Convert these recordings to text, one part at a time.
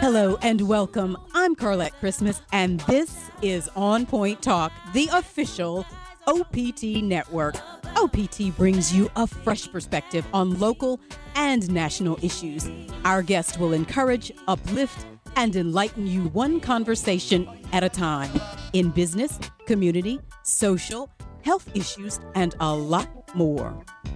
Hello and welcome. I'm Carlette Christmas, and this is On Point Talk, the official OPT network. OPT brings you a fresh perspective on local and national issues. Our guest will encourage, uplift, and enlighten you one conversation at a time in business, community, social, health issues, and a lot more.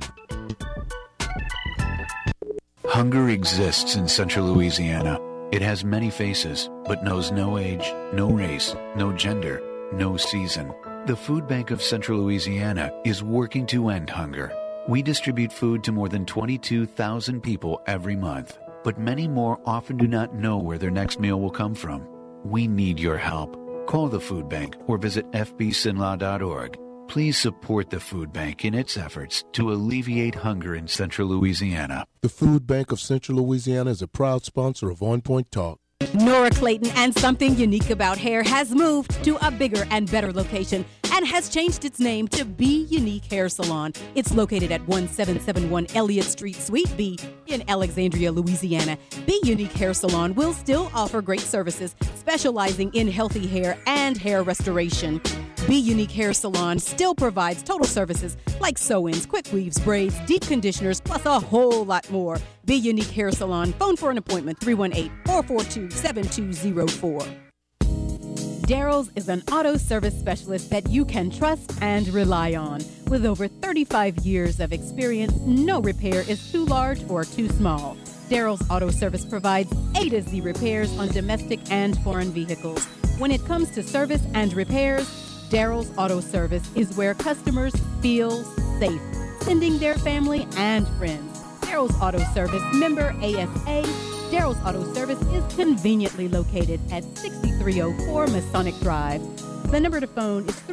Hunger exists in central Louisiana. It has many faces, but knows no age, no race, no gender, no season. The Food Bank of Central Louisiana is working to end hunger. We distribute food to more than 22,000 people every month, but many more often do not know where their next meal will come from. We need your help. Call the Food Bank or visit fbsinlaw.org. Please support the Food Bank in its efforts to alleviate hunger in Central Louisiana. The Food Bank of Central Louisiana is a proud sponsor of On Point Talk. Nora Clayton and Something Unique About Hair has moved to a bigger and better location and has changed its name to Be Unique Hair Salon. It's located at 1771 Elliott Street, Suite B in Alexandria, Louisiana. Be Unique Hair Salon will still offer great services, specializing in healthy hair and hair restoration. Be Unique Hair Salon still provides total services like sew-ins, quick weaves, braids, deep conditioners, plus a whole lot more. Be Unique Hair Salon. Phone for an appointment, 318-442-7204. Daryl's is an auto service specialist that you can trust and rely on. With over 35 years of experience, no repair is too large or too small. Daryl's Auto Service provides A to Z repairs on domestic and foreign vehicles. When it comes to service and repairs, Daryl's Auto Service is where customers feel safe, sending their family and friends. Daryl's Auto Service, member ASA. Daryl's Auto Service is conveniently located at 6304 Masonic Drive. The number to phone is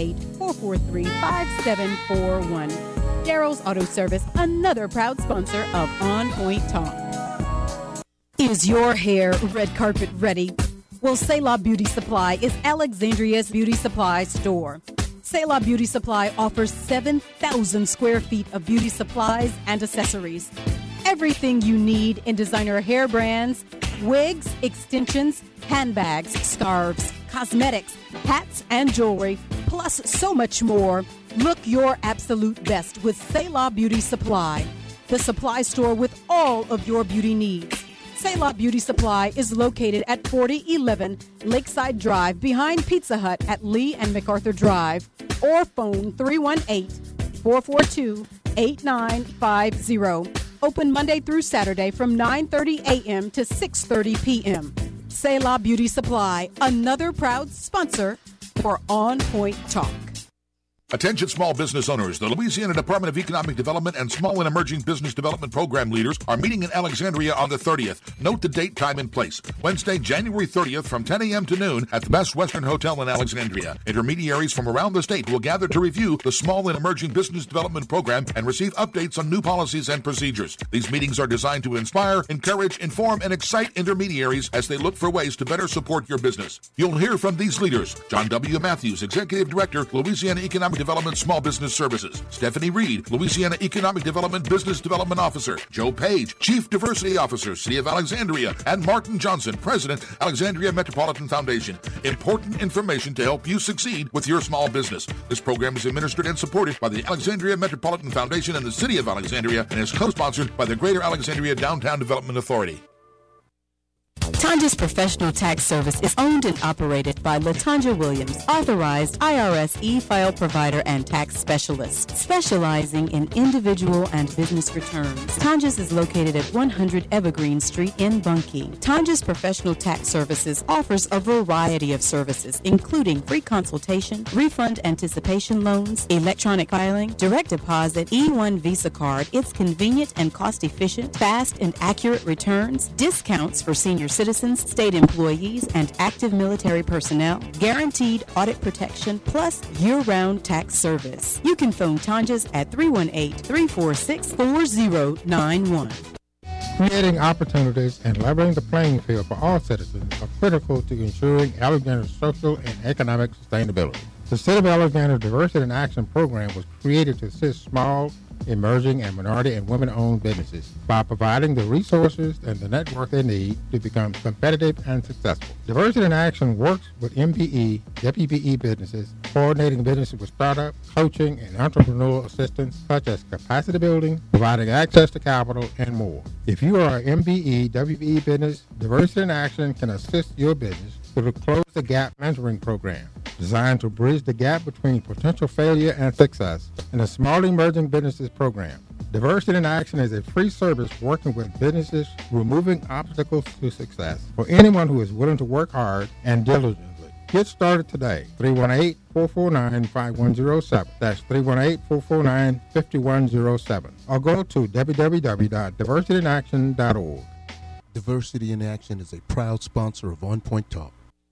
318-443-5741. Daryl's Auto Service, another proud sponsor of On Point Talk. Is your hair red carpet ready? Well, Selah Beauty Supply is Alexandria's beauty supply store. Selah Beauty Supply offers 7,000 square feet of beauty supplies and accessories. Everything you need in designer hair brands, wigs, extensions, handbags, scarves, cosmetics, hats, and jewelry, plus so much more. Look your absolute best with Selah Beauty Supply, the supply store with all of your beauty needs. Selah Beauty Supply is located at 4011 Lakeside Drive behind Pizza Hut at Lee and MacArthur Drive, or phone 318-442-8950. Open Monday through Saturday from 9:30 a.m. to 6:30 p.m. Selah Beauty Supply, another proud sponsor for On Point Talk. Attention small business owners. The Louisiana Department of Economic Development and Small and Emerging Business Development Program leaders are meeting in Alexandria on the 30th. Note the date, time, and place. Wednesday, January 30th from 10 a.m. to noon at the Best Western Hotel in Alexandria. Intermediaries from around the state will gather to review the Small and Emerging Business Development Program and receive updates on new policies and procedures. These meetings are designed to inspire, encourage, inform, and excite intermediaries as they look for ways to better support your business. You'll hear from these leaders: John W. Matthews, Executive Director, Louisiana Economic Development Small Business Services; Stephanie Reed, Louisiana Economic Development Business Development Officer; Joe Page, Chief Diversity Officer, City of Alexandria; and Martin Johnson, President, Alexandria Metropolitan Foundation. Important information to help you succeed with your small business. This program is administered and supported by the Alexandria Metropolitan Foundation and the City of Alexandria, and is co-sponsored by the Greater Alexandria Downtown Development Authority. Tanja's Professional Tax Service is owned and operated by LaTanja Williams, authorized IRS e-file provider and tax specialist, specializing in individual and business returns. Tanja's is located at 100 Evergreen Street in Bunkie. Tanja's Professional Tax Services offers a variety of services, including free consultation, refund anticipation loans, electronic filing, direct deposit, E1 Visa card. It's convenient and cost-efficient, fast and accurate returns, discounts for senior citizens, state employees, and active military personnel, guaranteed audit protection, plus year-round tax service. You can phone Tanja's at 318-346-4091. Creating opportunities and leveling the playing field for all citizens are critical to ensuring Alexandria's social and economic sustainability. The City of Alexandria Diversity in Action program was created to assist small, emerging, and minority and women-owned businesses by providing the resources and the network they need to become competitive and successful. Diversity in Action works with MBE, WBE businesses, coordinating businesses with startup, coaching, and entrepreneurial assistance such as capacity building, providing access to capital, and more. If you are an MBE, WBE business, Diversity in Action can assist your business through the Close the Gap mentoring program, designed to bridge the gap between potential failure and success, and the Small Emerging Businesses program. Diversity in Action is a free service working with businesses, removing obstacles to success for anyone who is willing to work hard and diligently. Get started today. 318-449-5107. That's 318-449-5107. Or go to www.diversityinaction.org. Diversity in Action is a proud sponsor of On Point Talk.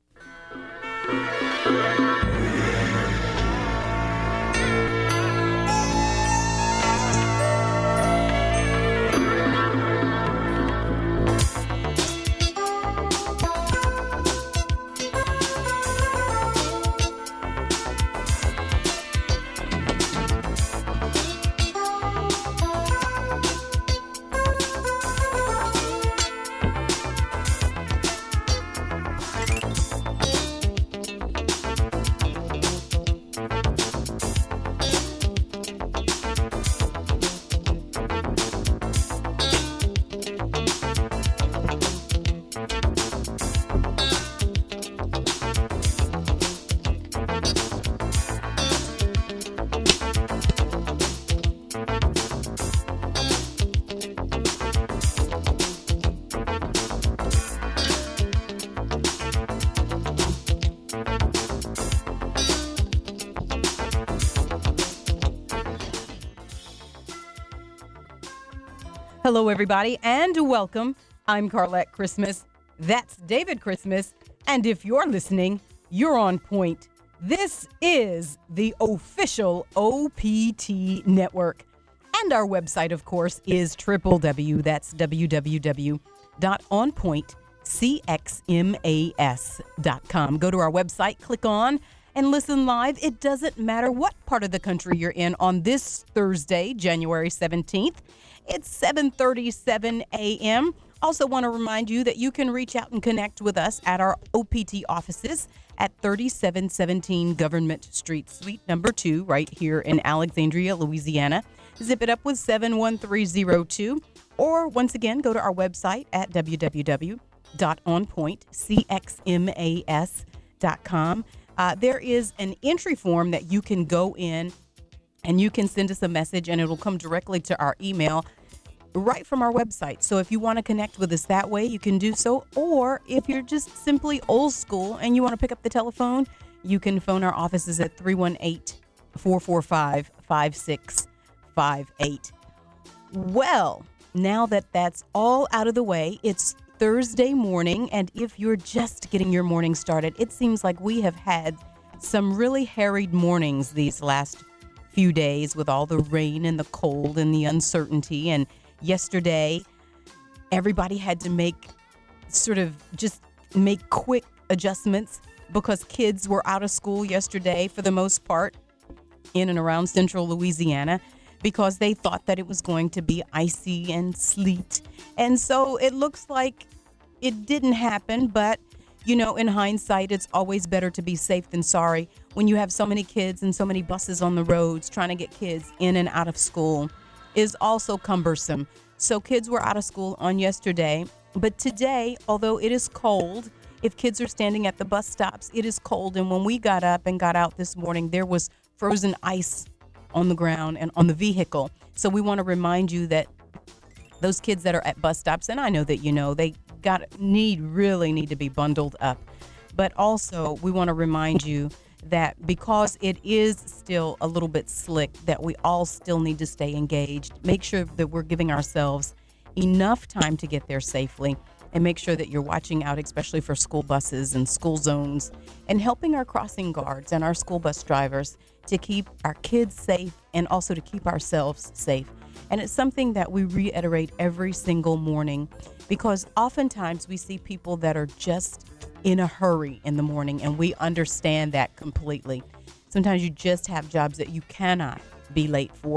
Hello, everybody, and welcome. I'm Carlette Christmas. That's David Christmas. And if you're listening, you're on point. This is the official OPT network. And our website, of course, is www.onpointcxmas.com. Go to our website, click on, and listen live. It doesn't matter what part of the country you're in on this Thursday, January 17th. It's 7:37 a.m. Also want to remind you that you can reach out and connect with us at our OPT offices at 3717 Government Street, Suite number 2, right here in Alexandria, Louisiana. Zip it up with 71302. Or once again, go to our website at www.onpointcxmas.com. There is an entry form that you can go in and you can send us a message and it'll come directly to our email right from our website. So if you want to connect with us that way, you can do so. Or if you're just simply old school and you want to pick up the telephone, you can phone our offices at 318-445-5658. Well, now that that's all out of the way, it's Thursday morning. And if you're just getting your morning started, it seems like we have had some really harried mornings these last few days with all the rain and the cold and the uncertainty. And yesterday, everybody had to make quick adjustments because kids were out of school yesterday for the most part in and around central Louisiana because they thought that it was going to be icy and sleet. And so it looks like it didn't happen, but you know, in hindsight, it's always better to be safe than sorry when you have so many kids and so many buses on the roads trying to get kids in and out of school is also cumbersome. So kids were out of school on yesterday, but today, although it is cold, if kids are standing at the bus stops, it is cold. And when we got up and got out this morning, there was frozen ice on the ground and on the vehicle. So we want to remind you that those kids that are at bus stops, and I know that you know, they really need to be bundled up. But also, we want to remind you that because it is still a little bit slick, that we all still need to stay engaged. Make sure that we're giving ourselves enough time to get there safely, and make sure that you're watching out, especially for school buses and school zones, and helping our crossing guards and our school bus drivers to keep our kids safe and also to keep ourselves safe. And it's something that we reiterate every single morning, because oftentimes we see people that are just in a hurry in the morning, and we understand that completely. Sometimes you just have jobs that you cannot be late for.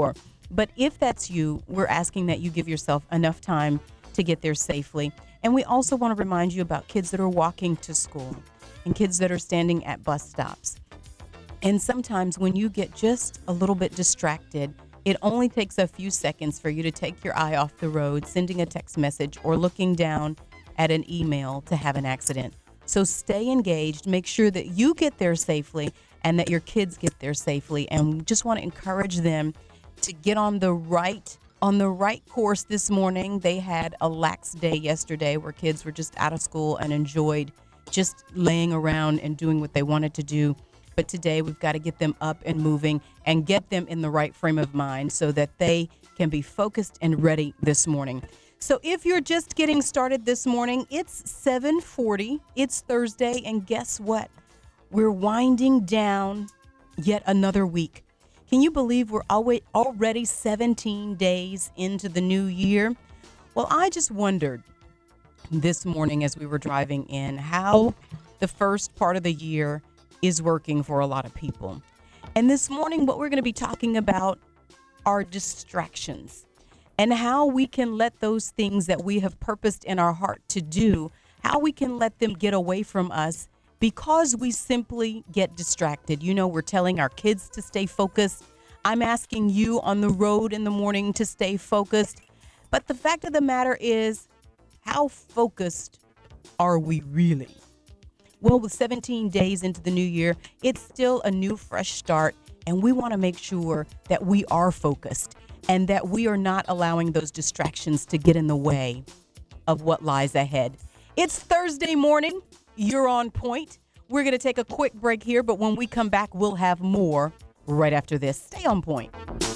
But if that's you, we're asking that you give yourself enough time to get there safely. And we also want to remind you about kids that are walking to school and kids that are standing at bus stops. And sometimes when you get just a little bit distracted, it only takes a few seconds for you to take your eye off the road, sending a text message or looking down at an email to have an accident. So stay engaged, make sure that you get there safely and that your kids get there safely. And we just want to encourage them to get on the right course this morning. They had a lax day yesterday where kids were just out of school and enjoyed just laying around and doing what they wanted to do. But today we've got to get them up and moving and get them in the right frame of mind so that they can be focused and ready this morning. So if you're just getting started this morning, it's 7:40. It's Thursday, and guess what? We're winding down yet another week. Can you believe we're already 17 days into the new year? Well, I just wondered this morning as we were driving in how the first part of the year is working for a lot of people. And this morning, what we're going to be talking about are distractions and how we can let those things that we have purposed in our heart to do, how we can let them get away from us because we simply get distracted. You know, we're telling our kids to stay focused. I'm asking you on the road in the morning to stay focused. But the fact of the matter is, how focused are we really? Well, with 17 days into the new year, it's still a new, fresh start, and we want to make sure that we are focused and that we are not allowing those distractions to get in the way of what lies ahead. It's Thursday morning. You're on point. We're going to take a quick break here, but when we come back, we'll have more right after this. Stay on point.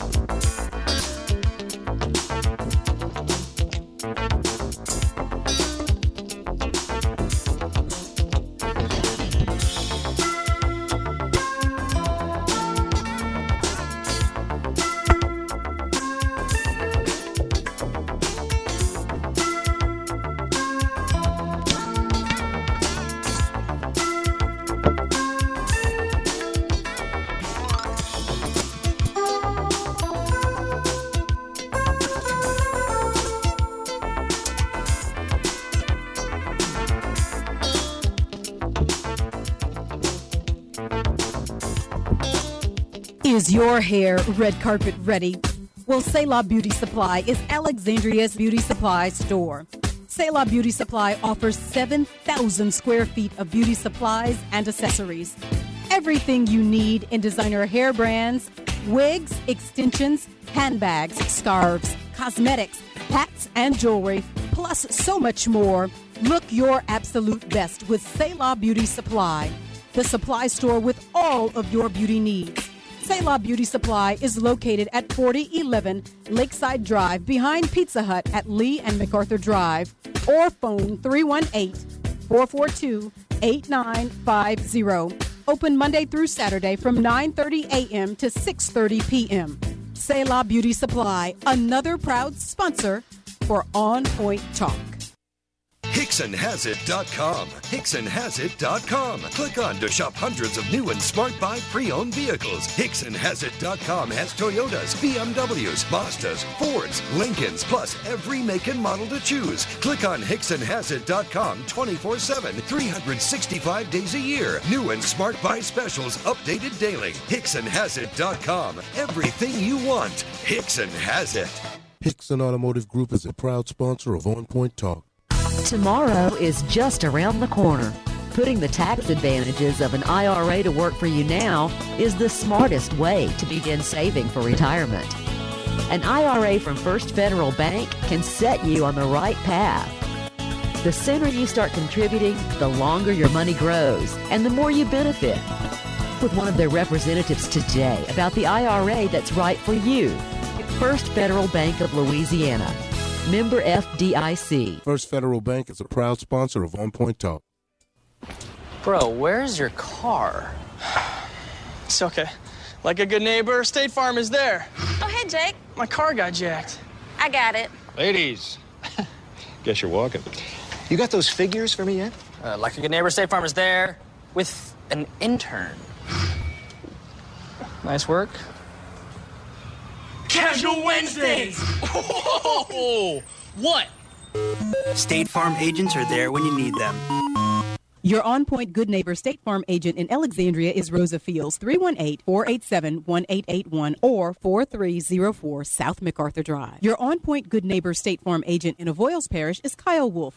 Is your hair red carpet ready? Well, Selah Beauty Supply is Alexandria's beauty supply store. Selah Beauty Supply offers 7,000 square feet of beauty supplies and accessories. Everything you need in designer hair brands, wigs, extensions, handbags, scarves, cosmetics, hats, and jewelry, plus so much more. Look your absolute best with Selah Beauty Supply, the supply store with all of your beauty needs. Selah Beauty Supply is located at 4011 Lakeside Drive behind Pizza Hut at Lee and MacArthur Drive, or phone 318-442-8950. Open Monday through Saturday from 9:30 a.m. to 6:30 p.m. Selah Beauty Supply, another proud sponsor for On Point Talk. HicksonHasIt.com. HicksonHasIt.com. Click on to shop hundreds of new and smart buy pre-owned vehicles. HicksonHasIt.com has Toyotas, BMWs, Mazdas, Fords, Lincolns, plus every make and model to choose. Click on HicksonHasIt.com 24/7, 365 days a year. New and smart buy specials updated daily. HicksonHasIt.com. Everything you want. Hickson has it. Hickson Automotive Group is a proud sponsor of On Point Talk. Tomorrow is just around the corner. Putting the tax advantages of an IRA to work for you now is the smartest way to begin saving for retirement. An IRA from First Federal Bank can set you on the right path. The sooner you start contributing, the longer your money grows and the more you benefit. With one of their representatives today about the IRA that's right for you. First Federal Bank of Louisiana. Member FDIC. First Federal Bank is a proud sponsor of On Point Talk. Bro, where's your car? It's okay. Like a good neighbor, State Farm is there. Oh, hey, Jake. My car got jacked. I got it. Ladies, guess you're walking. You got those figures for me yet? Like a good neighbor, State Farm is there with an intern. Nice work. Cat! Casual Wednesdays! Oh, what? State Farm agents are there when you need them. Your on-point good neighbor State Farm agent in Alexandria is Rosa Fields, 318-487-1881 or 4304 South MacArthur Drive. Your on-point good neighbor State Farm agent in Avoyles Parish is Kyle Wolf,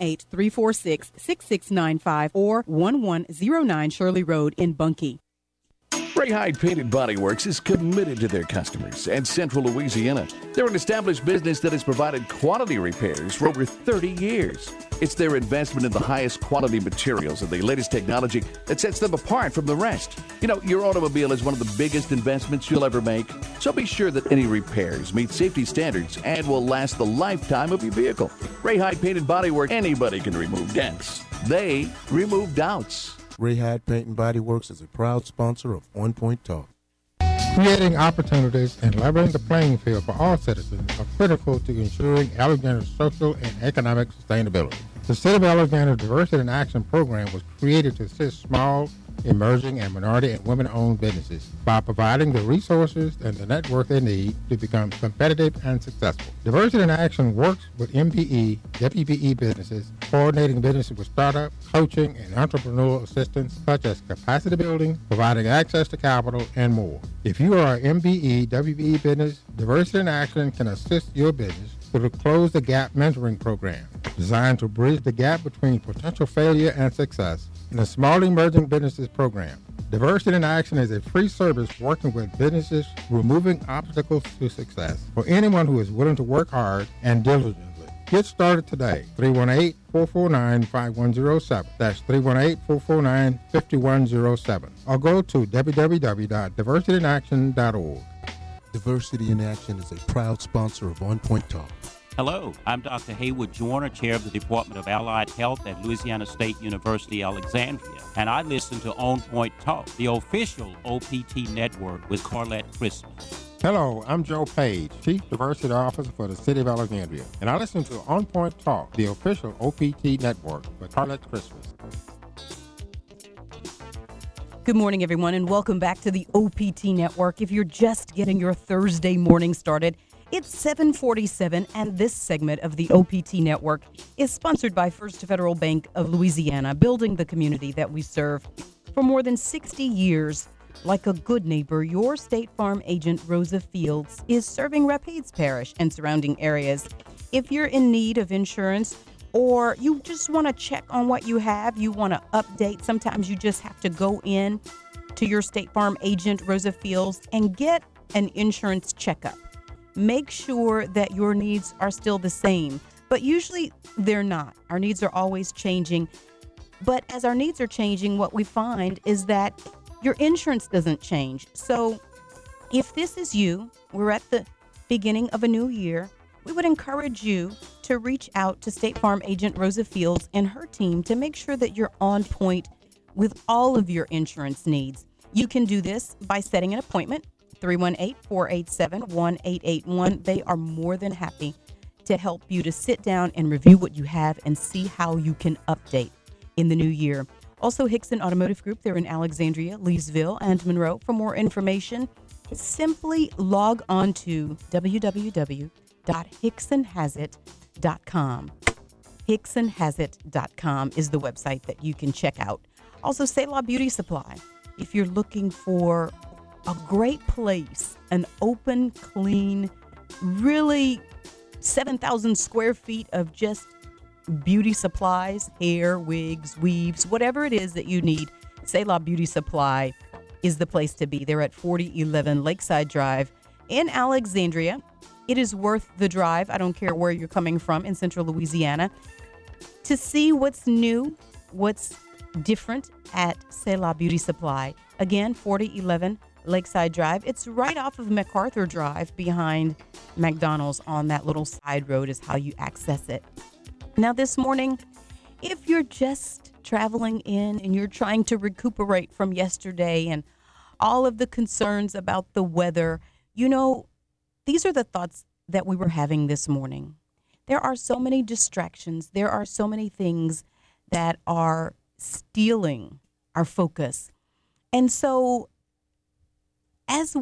318-346-6695 or 1109 Shirley Road in Bunkie. Ray Hyde Painted Body Works is committed to their customers and Central Louisiana. They're an established business that has provided quality repairs for over 30 years. It's their investment in the highest quality materials and the latest technology that sets them apart from the rest. You know, your automobile is one of the biggest investments you'll ever make, so be sure that any repairs meet safety standards and will last the lifetime of your vehicle. Ray Hyde Painted Body Works, anybody can remove dents. They remove doubts. Ray Hyde Paint and Body Works is a proud sponsor of On Point Talk. Creating opportunities and leveling the playing field for all citizens are critical to ensuring Alexandria's social and economic sustainability. The City of Alexandria Diversity in Action program was created to assist small, emerging, and minority and women-owned businesses by providing the resources and the network they need to become competitive and successful. Diversity in Action works with MBE, WBE businesses, coordinating businesses with startup, coaching, and entrepreneurial assistance such as capacity building, providing access to capital, and more. If you are an MBE, WBE business, Diversity in Action can assist your business through the Close the Gap mentoring program, designed to bridge the gap between potential failure and success in the Small Emerging Businesses program. Diversity in Action is a free service working with businesses removing obstacles to success for anyone who is willing to work hard and diligently. Get started today. 318-449-5107. That's 318-449-5107. Or go to www.diversityinaction.org. Diversity in Action is a proud sponsor of On Point Talk. Hello, I'm Dr. Haywood Joyner, Chair of the Department of Allied Health at Louisiana State University, Alexandria, and I listen to On Point Talk, the official OPT network with Carlette Christmas. Hello, I'm Joe Page, Chief Diversity Officer for the City of Alexandria, and I listen to On Point Talk, the official OPT network with Carlette Christmas. Good morning, everyone, and welcome back to the OPT Network. If you're just getting your Thursday morning started, it's 7:47, and this segment of the OPT Network is sponsored by First Federal Bank of Louisiana, building the community that we serve. For more than 60 years, like a good neighbor, your State Farm agent, Rosa Fields, is serving Rapides Parish and surrounding areas. If you're in need of insurance, or you just want to check on what you have, you want to update, sometimes you just have to go in to your State Farm agent, Rosa Fields, and get an insurance checkup. Make sure that your needs are still the same, but usually they're not. Our needs are always changing. But as our needs are changing, what we find is that your insurance doesn't change. So if this is you, we're at the beginning of a new year, we would encourage you to reach out to State Farm agent Rosa Fields and her team to make sure that you're on point with all of your insurance needs. You can do this by setting an appointment, 318-487-1881. They are more than happy to help you to sit down and review what you have and see how you can update in the new year. Also, Hickson Automotive Group, they're in Alexandria, Leesville, and Monroe. For more information, simply log on to www.hicksonhasit.com. hicksonhasit.com is the website that you can check out. Also, Selah Beauty Supply. If you're looking for a great place, an open, clean, really 7,000 square feet of just beauty supplies, hair, wigs, weaves, whatever it is that you need, Selah Beauty Supply is the place to be. They're at 4011 Lakeside Drive in Alexandria. It is worth the drive. I don't care where you're coming from in Central Louisiana to see what's new, what's different at Selah Beauty Supply. Again, 4011 Lakeside Drive. It's right off of MacArthur Drive behind McDonald's on that little side road is how you access it. Now this morning, if you're just traveling in and you're trying to recuperate from yesterday and all of the concerns about the weather, you know, these are the thoughts that we were having this morning. There are so many distractions. There are so many things that are stealing our focus. And so as we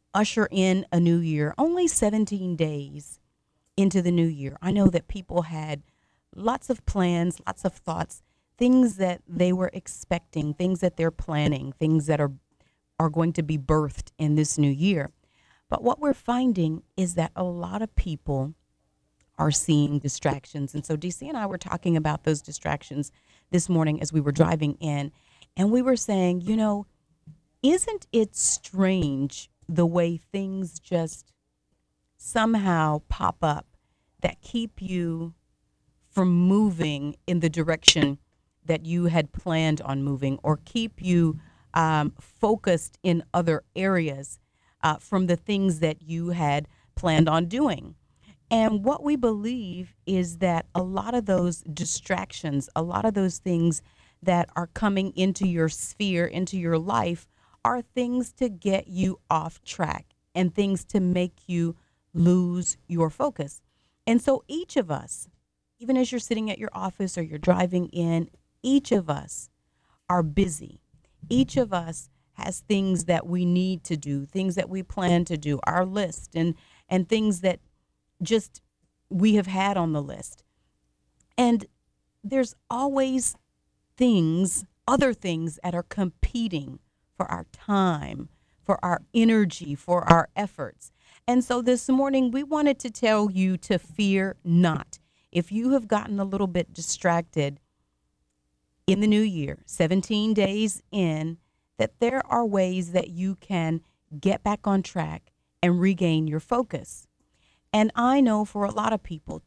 usher in a new year, only 17 days into the new year, I know that people had lots of plans, lots of thoughts, things that they were expecting, things that they're planning, things that are going to be birthed in this new year. But what we're finding is that a lot of people are seeing distractions. And so DC and I were talking about those distractions this morning as we were driving in. And we were saying, isn't it strange the way things just somehow pop up that keep you from moving in the direction that you had planned on moving, or keep you focused in other areas from the things that you had planned on doing? And what we believe is that a lot of those distractions, a lot of those things that are coming into your sphere, into your life, are things to get you off track and things to make you lose your focus. And so each of us, even as you're sitting at your office or you're driving in, each of us are busy. Each of us has things that we need to do, things that we plan to do, our list, and things that just we have had on the list. And there's always things, other things that are competing for our time, for our energy, for our efforts. And so this morning we wanted to tell you to fear not. If you have gotten a little bit distracted in the new year, 17 days in, that there are ways that you can get back on track and regain your focus. And I know for a lot of people,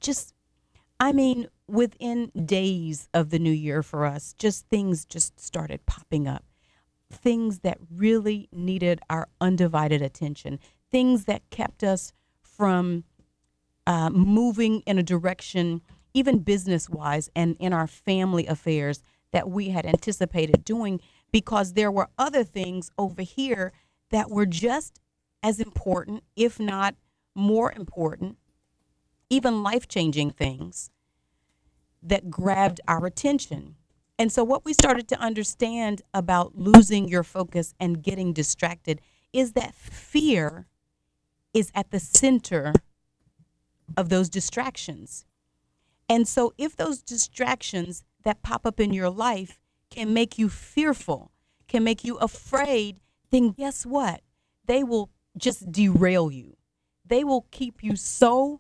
within days of the new year for us, things just started popping up. Things that really needed our undivided attention. Things that kept us from moving in a direction, even business-wise and in our family affairs, that we had anticipated doing, because there were other things over here that were just as important, if not more important, even life-changing things that grabbed our attention. And so what we started to understand about losing your focus and getting distracted is that fear is at the center of those distractions. And so if those distractions that pop up in your life can make you fearful, can make you afraid, then guess what? They will just derail you. They will keep you so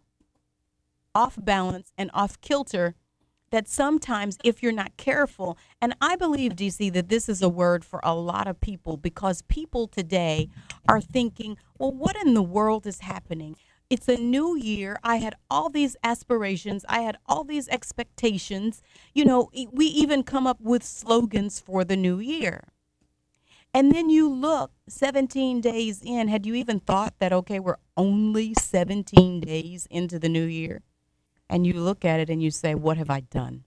off balance and off kilter that sometimes if you're not careful, and I believe, DC, that this is a word for a lot of people, because people today are thinking, well, what in the world is happening? It's a new year. I had all these aspirations. I had all these expectations. We even come up with slogans for the new year. And then you look 17 days in. Had you even thought that, okay, we're only 17 days into the new year? And you look at it and you say, what have I done?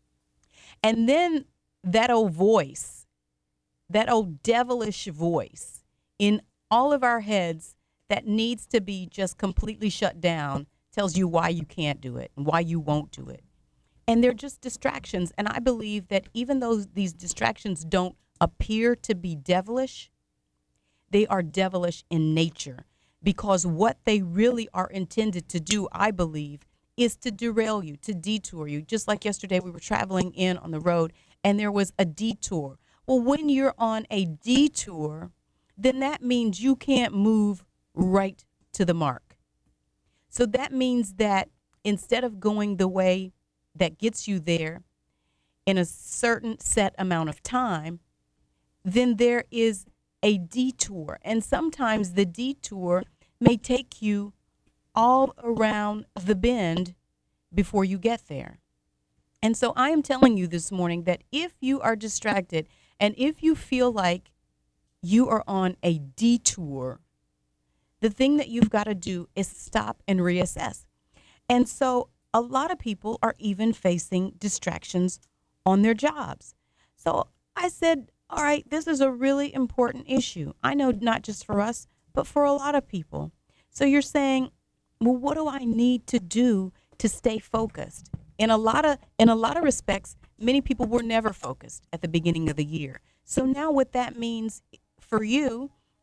And then that old voice, that old devilish voice in all of our heads that needs to be just completely shut down tells you why you can't do it and why you won't do it. And they're just distractions. And I believe that even though these distractions don't appear to be devilish, they are devilish in nature, because what they really are intended to do, I believe, is to derail you, to detour you. Just like yesterday, we were traveling in on the road and there was a detour. Well, when you're on a detour, then that means you can't move right to the mark. So that means that instead of going the way that gets you there in a certain set amount of time, then there is a detour. And sometimes the detour may take you all around the bend before you get there. And so I am telling you this morning that if you are distracted and if you feel like you are on a detour, the thing that you've got to do is stop and reassess. And so a lot of people are even facing distractions on their jobs. So I said, all right, this is a really important issue. I know not just for us, but for a lot of people. So you're saying, well, what do I need to do to stay focused? In a lot of respects, many people were never focused at the beginning of the year. So now what that means for you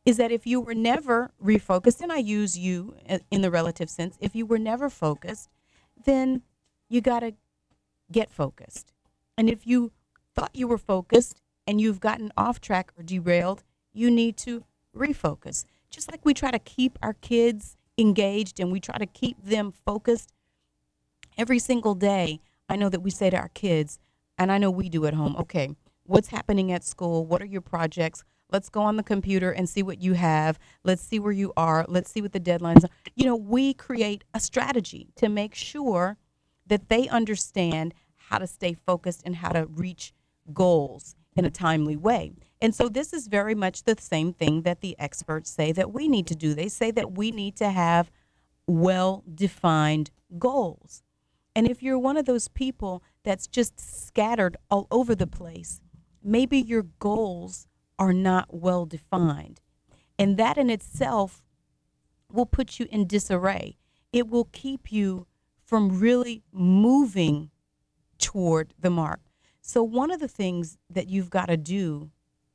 is that if you were never refocused, and I use you in the relative sense, if you were never focused, then you got to get focused. And if you thought you were focused and you've gotten off track or derailed, you need to refocus. Just like we try to keep our kids engaged and we try to keep them focused every single day. I know that we say to our kids, and I know we do at home, okay, what's happening at school? What are your projects? Let's go on the computer and see what you have. Let's see where you are. Let's see what the deadlines are. You know, we create a strategy to make sure that they understand how to stay focused and how to reach goals in a timely way. And so this is very much the same thing that the experts say that we need to do. They say that we need to have well-defined goals. And if you're one of those people that's just scattered all over the place, maybe your goals are not well defined. And that in itself will put you in disarray. It will keep you from really moving toward the mark. So one of the things that you've got to do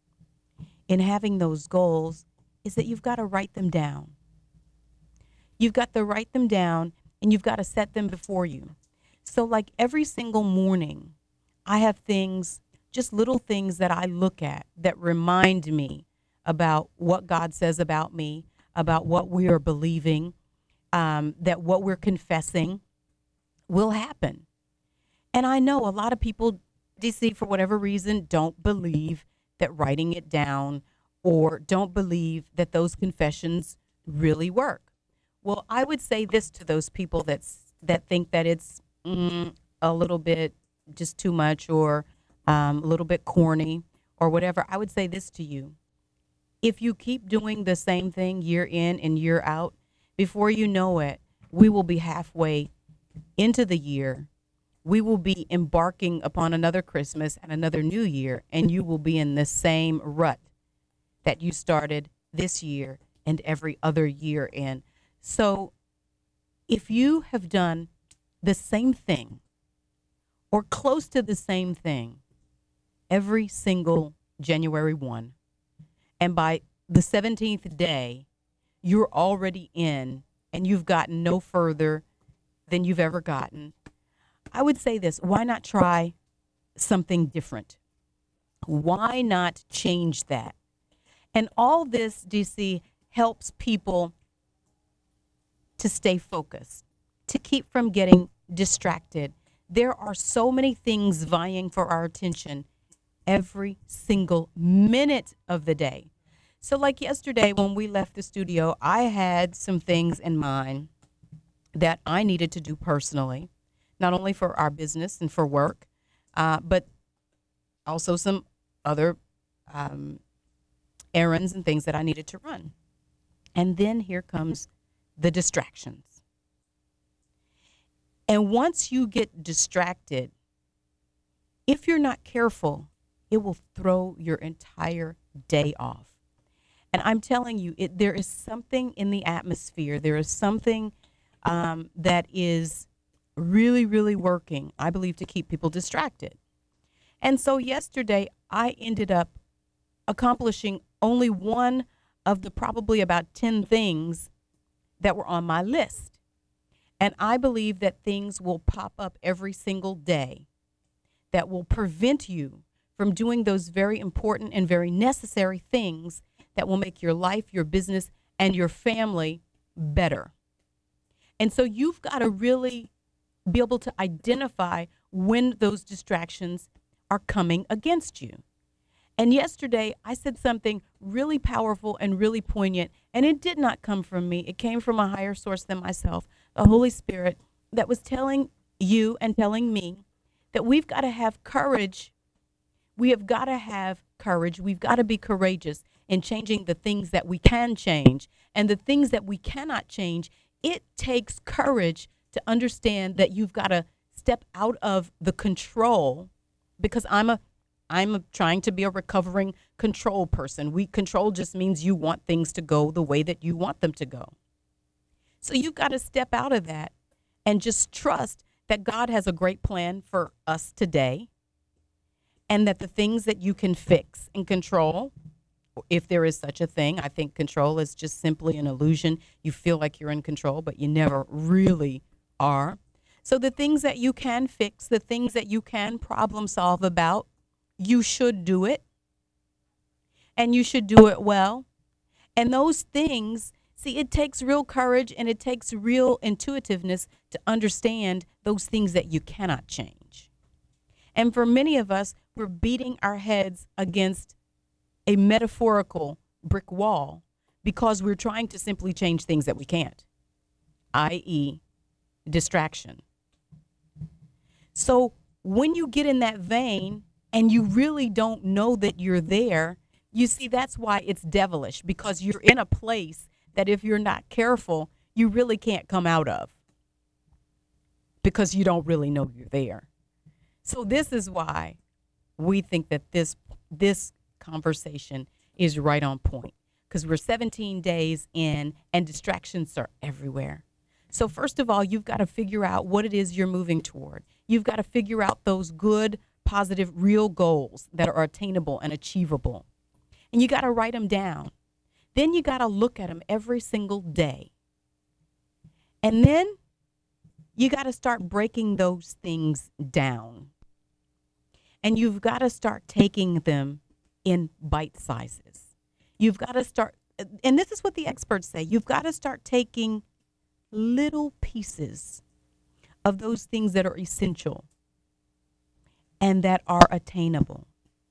in having those goals is that you've got to write them down. You've got to write them down and you've got to set them before you. So like every single morning, I have things, just little things that I look at that remind me about what God says about me, about what we are believing, that what we're confessing will happen. And I know a lot of people, DC, for whatever reason, don't believe that writing it down or don't believe that those confessions really work. Well, I would say this to those people that think that it's a little bit just too much or a little bit corny or whatever. I would say this to you. If you keep doing the same thing year in and year out, before you know it, we will be halfway into the year. We will be embarking upon another Christmas and another New Year, and you will be in the same rut that you started this year and every other year in. So if you have done the same thing or close to the same thing every single January 1, and by the 17th day, you're already in and you've gotten no further than you've ever gotten, I would say this: why not try something different? Why not change that? And all this, DC, helps people to stay focused, to keep from getting distracted. There are so many things vying for our attention every single minute of the day. So like yesterday when we left the studio, I had some things in mind that I needed to do personally, not only for our business and for work, but also some other errands and things that I needed to run. And then here comes the distractions. And once you get distracted, if you're not careful, it will throw your entire day off. And I'm telling you, there is something in the atmosphere. There is something that is really, really working, I believe, to keep people distracted. And so yesterday, I ended up accomplishing only one of the probably about 10 things that were on my list. And I believe that things will pop up every single day that will prevent you from doing those very important and very necessary things that will make your life, your business, and your family better. And so you've got to really be able to identify when those distractions are coming against you. And yesterday, I said something really powerful and really poignant, and it did not come from me. It came from a higher source than myself, the Holy Spirit, that was telling you and telling me that we've got to have courage. We have got to have courage. We've got to be courageous in changing the things that we can change. And the things that we cannot change, it takes courage to understand that you've got to step out of the control, because I'm trying to be a recovering control person. Control just means you want things to go the way that you want them to go. So you've got to step out of that and just trust that God has a great plan for us today, and that the things that you can fix and control if there is such a thing. I think control is just simply an illusion. You feel like you're in control, but you never really are. So the things that you can fix, the things that you can problem solve about, you should do it. And you should do it well. And those things, see, it takes real courage and it takes real intuitiveness to understand those things that you cannot change. And for many of us, we're beating our heads against a metaphorical brick wall because we're trying to simply change things that we can't, i.e., distraction. So when you get in that vein and you really don't know that you're there, you see, that's why it's devilish, because you're in a place that if you're not careful, you really can't come out of because you don't really know you're there. So this is why we think that this conversation is right on point, because we're 17 days in and distractions are everywhere. So first of all, you've got to figure out what it is you're moving toward. You've got to figure out those good, positive, real goals that are attainable and achievable. And you got to write them down. Then you got to look at them every single day. And then you got to start breaking those things down. And you've got to start taking them in bite sizes. You've got to start, and this is what the experts say, you've got to start taking little pieces of those things that are essential and that are attainable.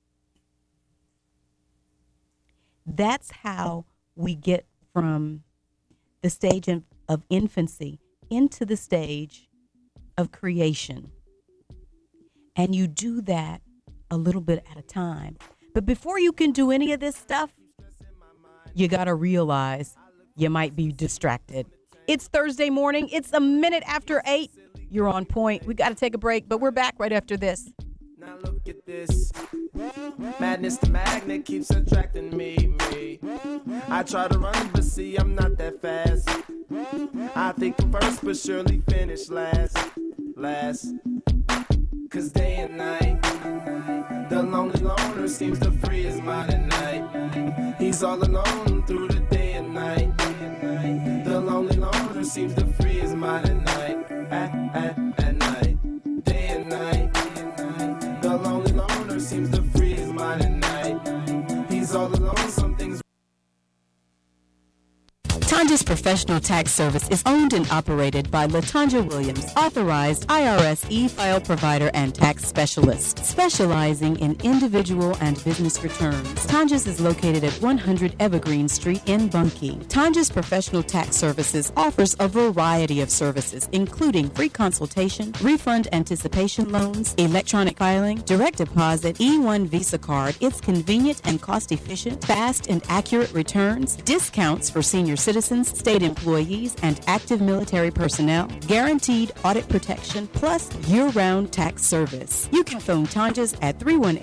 That's how we get from the stage of infancy into the stage of creation. And you do that a little bit at a time. But before you can do any of this stuff, you got to realize you might be distracted. It's Thursday morning. It's a minute after 8. You're on point. We got to take a break, but we're back right after this. Now look at this. Madness, the magnet keeps attracting me. I try to run, but see, I'm not that fast. I think I'm first, but surely finish last. Cause day and night, the lonely loner seems to free his mind at night. He's all alone through the day and night. The lonely loner seems to free his mind at night. At night, day and night. The lonely loner seems to free his mind at night. He's all alone, some things. Tanja's Professional Tax Service is owned and operated by LaTanja Williams, authorized IRS e-file provider and tax specialist, specializing in individual and business returns. Tanja's is located at 100 Evergreen Street in Bunkie. Tanja's Professional Tax Services offers a variety of services, including free consultation, refund anticipation loans, electronic filing, direct deposit, E1 Visa card. It's convenient and cost-efficient, fast and accurate returns, discounts for senior citizens, state employees, and active military personnel, guaranteed audit protection, plus year-round tax service. You can phone Tanja's at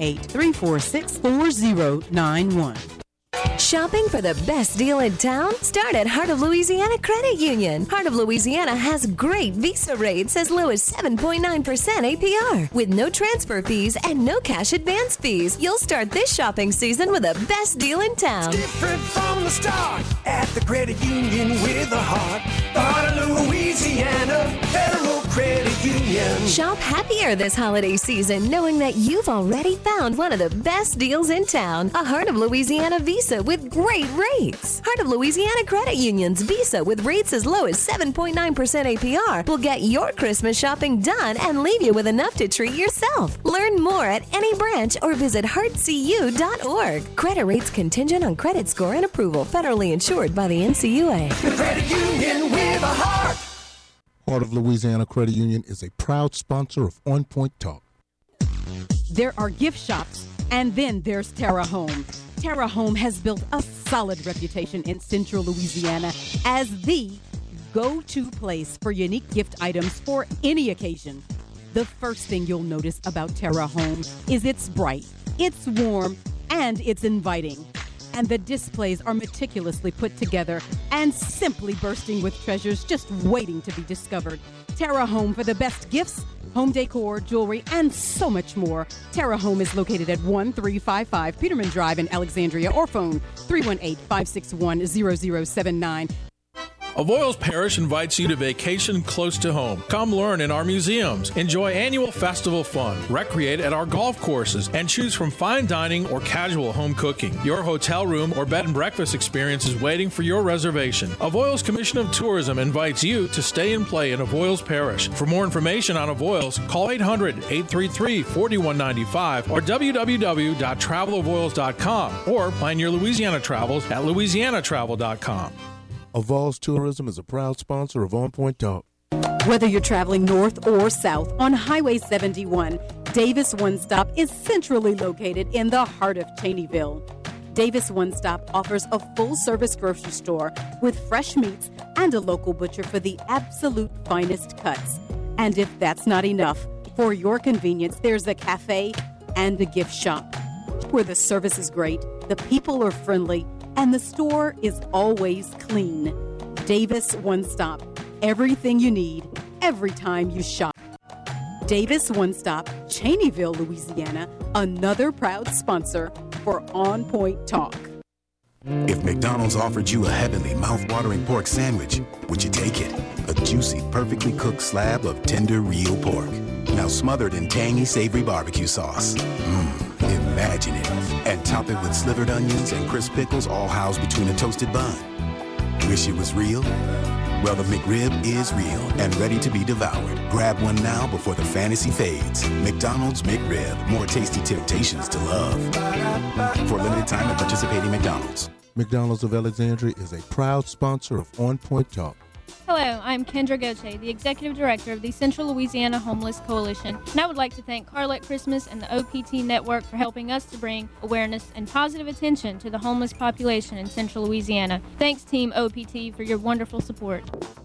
318-346-4091. Shopping for the best deal in town? Start at Heart of Louisiana Credit Union. Heart of Louisiana has great Visa rates as low as 7.9% APR. With no transfer fees and no cash advance fees, you'll start this shopping season with the best deal in town. It's different from the start at the credit union with a heart. The Heart of Louisiana Federal Credit Union. Shop happier this holiday season, knowing that you've already found one of the best deals in town. A Heart of Louisiana Visa with great rates. Heart of Louisiana Credit Union's Visa with rates as low as 7.9% APR will get your Christmas shopping done and leave you with enough to treat yourself. Learn more at any branch or visit heartcu.org. Credit rates contingent on credit score and approval. Federally insured by the NCUA. The Credit Union with a heart. Heart of Louisiana Credit Union is a proud sponsor of On Point Talk. There are gift shops, and then there's Terra Home. Terra Home has built a solid reputation in Central Louisiana as the go-to place for unique gift items for any occasion. The first thing you'll notice about Terra Home is it's bright, it's warm, and it's inviting. And the displays are meticulously put together and simply bursting with treasures just waiting to be discovered. Terra Home for the best gifts home decor, jewelry, and so much more. Terra Home is located at 1355 Peterman Drive in Alexandria, or phone 318-561-0079. Avoyelles Parish invites you to vacation close to home. Come learn in our museums, enjoy annual festival fun, recreate at our golf courses, and choose from fine dining or casual home cooking. Your hotel room or bed and breakfast experience is waiting for your reservation. Avoyelles Commission of Tourism invites you to stay and play in Avoyelles Parish. For more information on Avoyelles, call 800-833-4195 or www.travelavoyelles.com or plan your Louisiana travels at louisianatravel.com. Avoyelles Tourism is a proud sponsor of On Point Talk. Whether you're traveling north or south on Highway 71, Davis One Stop is centrally located in the heart of Cheneyville. Davis One Stop offers a full-service grocery store with fresh meats and a local butcher for the absolute finest cuts. And if that's not enough, for your convenience, there's a cafe and a gift shop where the service is great, the people are friendly, and the store is always clean. Davis One Stop. Everything you need, every time you shop. Davis One Stop, Cheneyville, Louisiana, another proud sponsor for On Point Talk. If McDonald's offered you a heavenly, mouth-watering pork sandwich, would you take it? A juicy, perfectly cooked slab of tender, real pork. Now smothered in tangy, savory barbecue sauce. Imagine it. And top it with slivered onions and crisp pickles, all housed between a toasted bun. Wish it was real? Well, the McRib is real and ready to be devoured. Grab one now before the fantasy fades. McDonald's McRib. More tasty temptations to love. For a limited time at participating McDonald's. McDonald's of Alexandria is a proud sponsor of On Point Talk. Hello, I'm Kendra Goche, the Executive Director of the Central Louisiana Homeless Coalition, and I would like to thank Carlette Christmas and the OPT Network for helping us to bring awareness and positive attention to the homeless population in Central Louisiana. Thanks, Team OPT, for your wonderful support.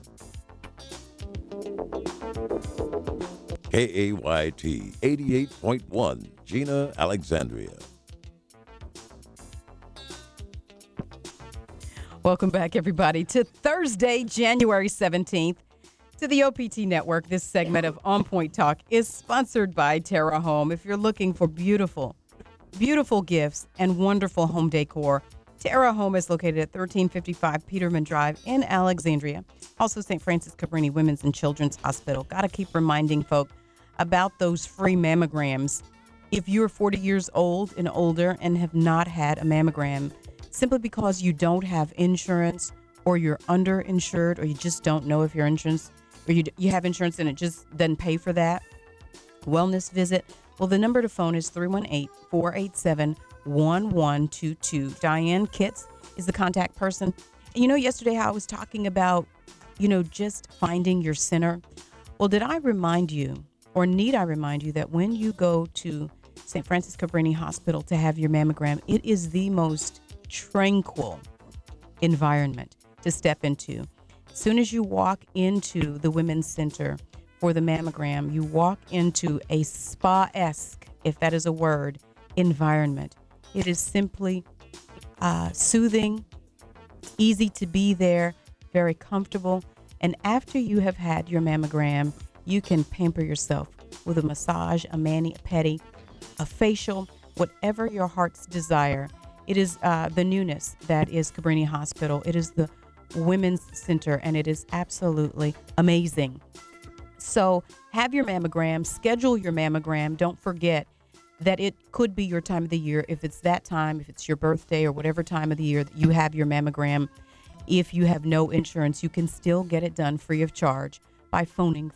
KAYT 88.1, Gina, Alexandria. Welcome back, everybody, to Thursday, January 17th, to the OPT Network. This segment of On Point Talk is sponsored by Terra Home. If you're looking for beautiful, beautiful gifts and wonderful home decor, Terra Home is located at 1355 Peterman Drive in Alexandria. Also, St. Francis Cabrini Women's and Children's Hospital. Got to keep reminding folk about those free mammograms. If you're 40 years old and older and have not had a mammogram, simply because you don't have insurance or you're underinsured or you just don't know if your insurance or you have insurance and it just doesn't pay for that wellness visit, well, the number to phone is 318-487-1122. Diane Kitts is the contact person. And yesterday how I was talking about, just finding your center. Well, did I remind you, or need I remind you, that when you go to St. Francis Cabrini Hospital to have your mammogram, it is the most tranquil environment to step into. As soon as you walk into the Women's Center for the mammogram, you walk into a spa-esque, if that is a word, environment. It is simply soothing, easy to be there, very comfortable. And after you have had your mammogram, you can pamper yourself with a massage, a mani, a pedi, a facial, whatever your heart's desire. It is the newness that is Cabrini Hospital. It is the Women's Center, and it is absolutely amazing. So have your mammogram, schedule your mammogram. Don't forget that it could be your time of the year. If it's that time, if it's your birthday or whatever time of the year that you have your mammogram, if you have no insurance, you can still get it done free of charge by phoning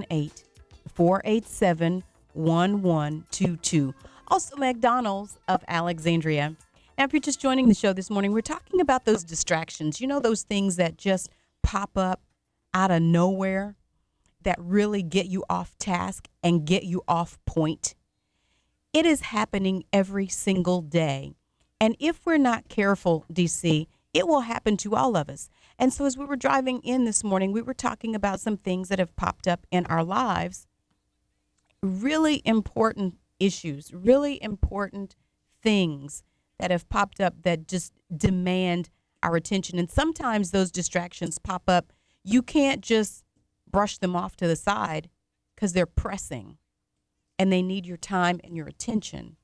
318-487-1122. Also, McDonald's of Alexandria. Now, if you're just joining the show this morning, we're talking about those distractions. Those things that just pop up out of nowhere that really get you off task and get you off point. It is happening every single day. And if we're not careful, DC, it will happen to all of us. And so as we were driving in this morning, we were talking about some things that have popped up in our lives. Really important issues, really important things that have popped up that just demand our attention. And sometimes those distractions pop up. You can't just brush them off to the side. because they're pressing and they need your time and your attention.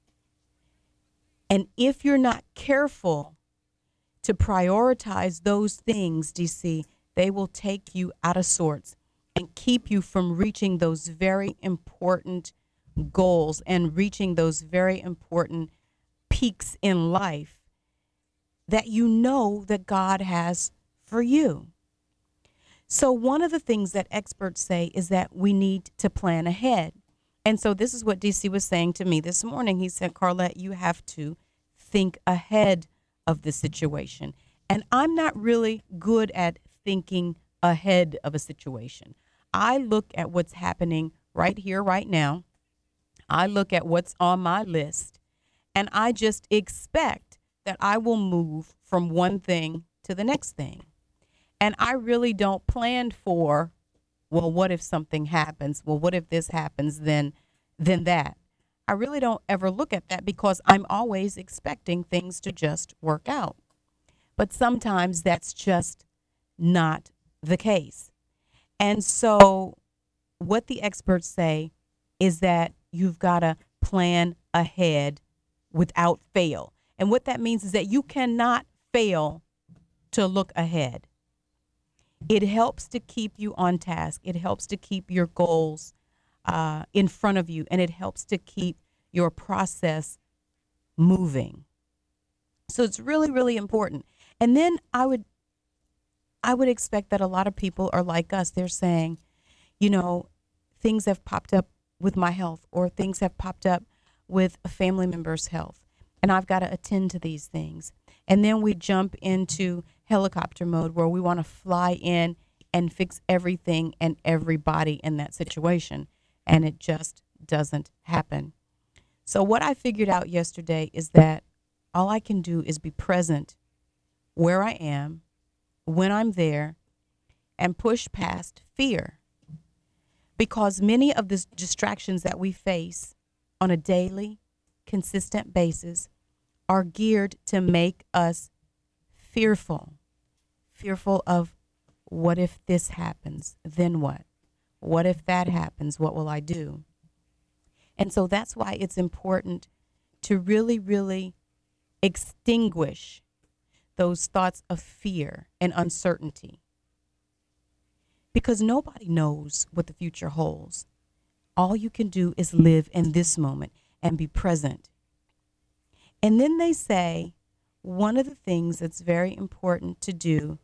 And if you're not careful to prioritize those things, DC, they will take you out of sorts and keep you from reaching those very important goals and reaching those very important peaks in life that you know that God has for you. So one of the things that experts say is that we need to plan ahead. And so this is what DC was saying to me this morning. He said, Carlette, you have to think ahead of the situation. And I'm not really good at thinking ahead of a situation. I look at what's happening right here, right now. I look at what's on my list, and I just expect that I will move from one thing to the next thing. And I really don't plan for, well, what if something happens? Well, what if this happens, then that? I really don't ever look at that because I'm always expecting things to just work out. But sometimes that's just not the case. And so what the experts say is that you've got to plan ahead without fail. And what that means is that you cannot fail to look ahead. It helps to keep you on task. It helps to keep your goals in front of you, and it helps to keep your process moving. So it's really, really important. And then I would expect that a lot of people are like us. They're saying, you know, things have popped up with my health, or things have popped up with a family member's health, and I've got to attend to these things. And then we jump into helicopter mode where we want to fly in and fix everything and everybody in that situation. And it just doesn't happen. So what I figured out yesterday is that all I can do is be present where I am, when I'm there, and push past fear. Because many of the distractions that we face on a daily, consistent basis are geared to make us fearful of what if this happens, then what? What if that happens? What will I do? And so that's why it's important to really, really extinguish those thoughts of fear and uncertainty. Because nobody knows what the future holds. All you can do is live in this moment and be present. And then they say one of the things that's very important to do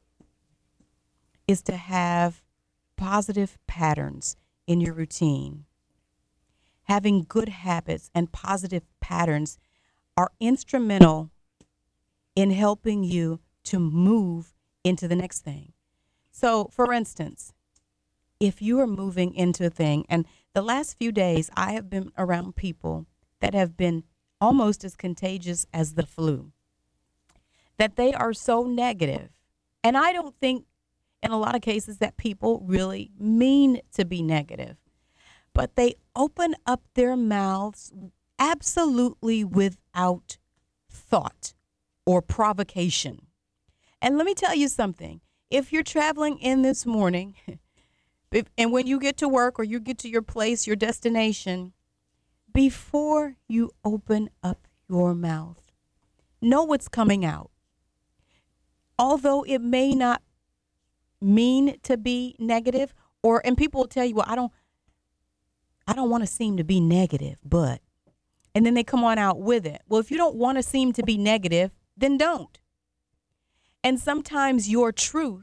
is to have positive patterns in your routine. Having good habits and positive patterns are instrumental in helping you to move into the next thing. So, for instance, if you are moving into a thing, and the last few days I have been around people that have been almost as contagious as the flu, that they are so negative. And I don't think in a lot of cases that people really mean to be negative, but they open up their mouths absolutely without thought or provocation. And let me tell you something. If you're traveling in this morning, and when you get to work or you get to your place, your destination, before you open up your mouth, know what's coming out. Although it may not mean to be negative, and people will tell you, well, I don't want to seem to be negative, but, and then they come on out with it. Well, if you don't want to seem to be negative, then don't. And sometimes your truth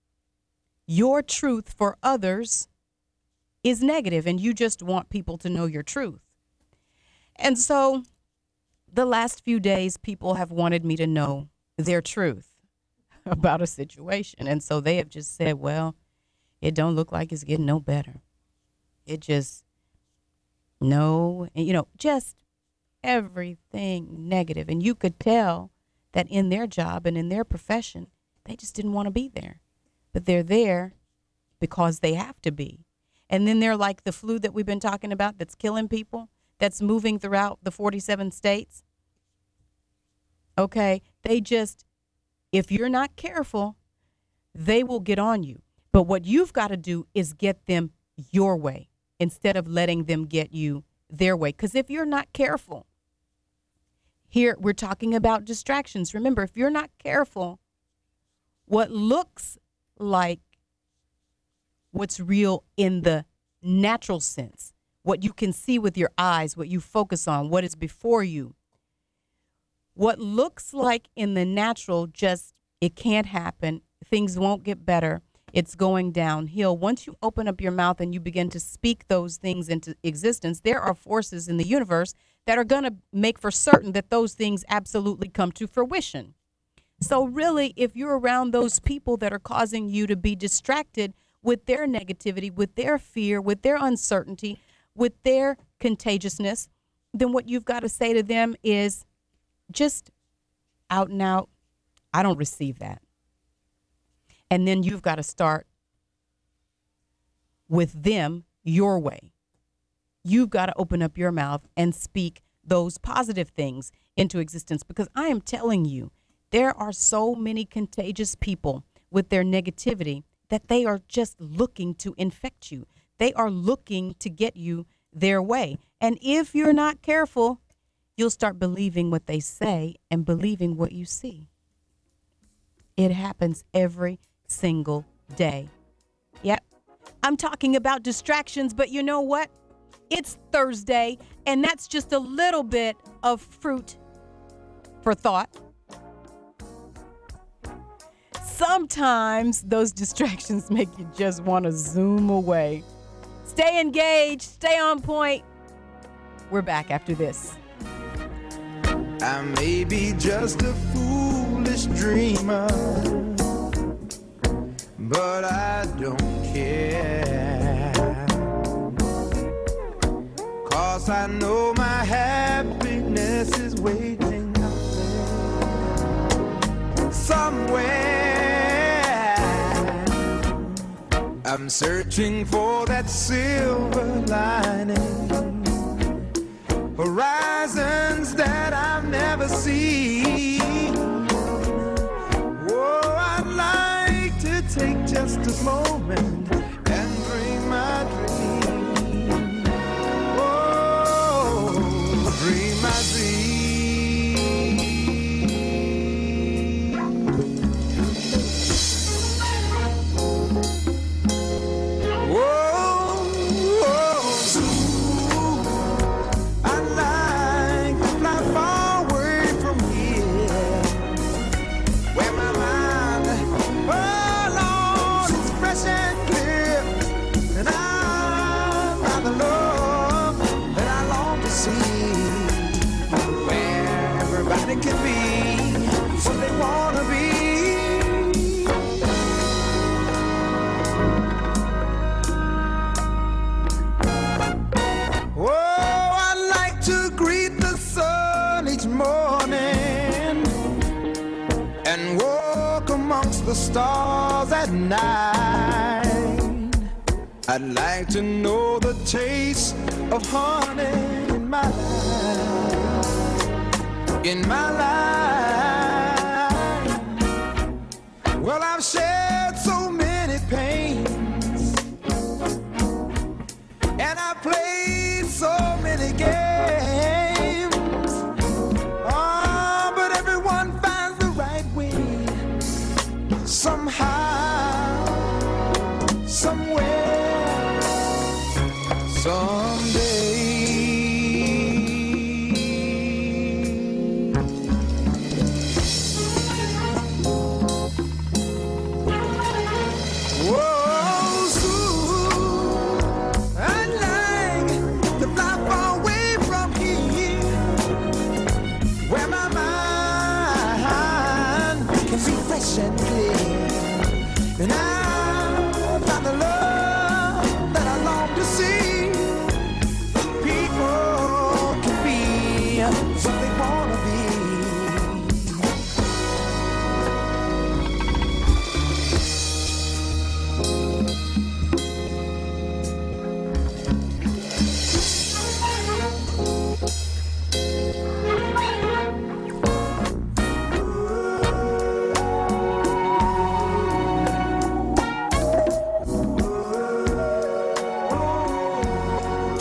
for others is negative, and you just want people to know your truth. And so the last few days, people have wanted me to know their truth about a situation. And so they have just said, well, it don't look like it's getting no better. It just, no, and, just everything negative. And you could tell that in their job and in their profession, they just didn't want to be there. But they're there because they have to be. And then they're like the flu that we've been talking about that's killing people, that's moving throughout the 47 states. Okay, if you're not careful, they will get on you. But what you've got to do is get them your way. instead of letting them get you their way. Because if you're not careful, here we're talking about distractions. Remember, if you're not careful, what looks like what's real in the natural sense, what you can see with your eyes, what you focus on, what is before you, what looks like in the natural, just it can't happen. Things won't get better. It's going downhill. Once you open up your mouth and you begin to speak those things into existence, there are forces in the universe that are going to make for certain that those things absolutely come to fruition. So really, if you're around those people that are causing you to be distracted with their negativity, with their fear, with their uncertainty, with their contagiousness, then what you've got to say to them is just out and out, I don't receive that. And then you've got to start with them your way. You've got to open up your mouth and speak those positive things into existence, because I am telling you, there are so many contagious people with their negativity that they are just looking to infect you. They are looking to get you their way. And if you're not careful, you'll start believing what they say and believing what you see. It happens every single day. Yep. I'm talking about distractions, but you know what? It's Thursday, and that's just a little bit of fruit for thought. Sometimes those distractions make you just want to zoom away. Stay engaged, stay on point. We're back after this. I may be just a foolish dreamer, but I don't care, 'cause I know my happiness is waiting out there somewhere. I'm searching for that silver lining, horizons that I've never seen. Oh, I'd like to take just a moment and dream my dream. Oh, dream my dream. Can be what they wanna be. Oh, I like to greet the sun each morning and walk amongst the stars at night. I'd like to know the taste of honey in my life. In my life, well, I've shared so many pains, and I've played so many games. Oh, but everyone finds the right way, somehow, somewhere, someday. And I found the love that I long to see. People can be what they wanna be.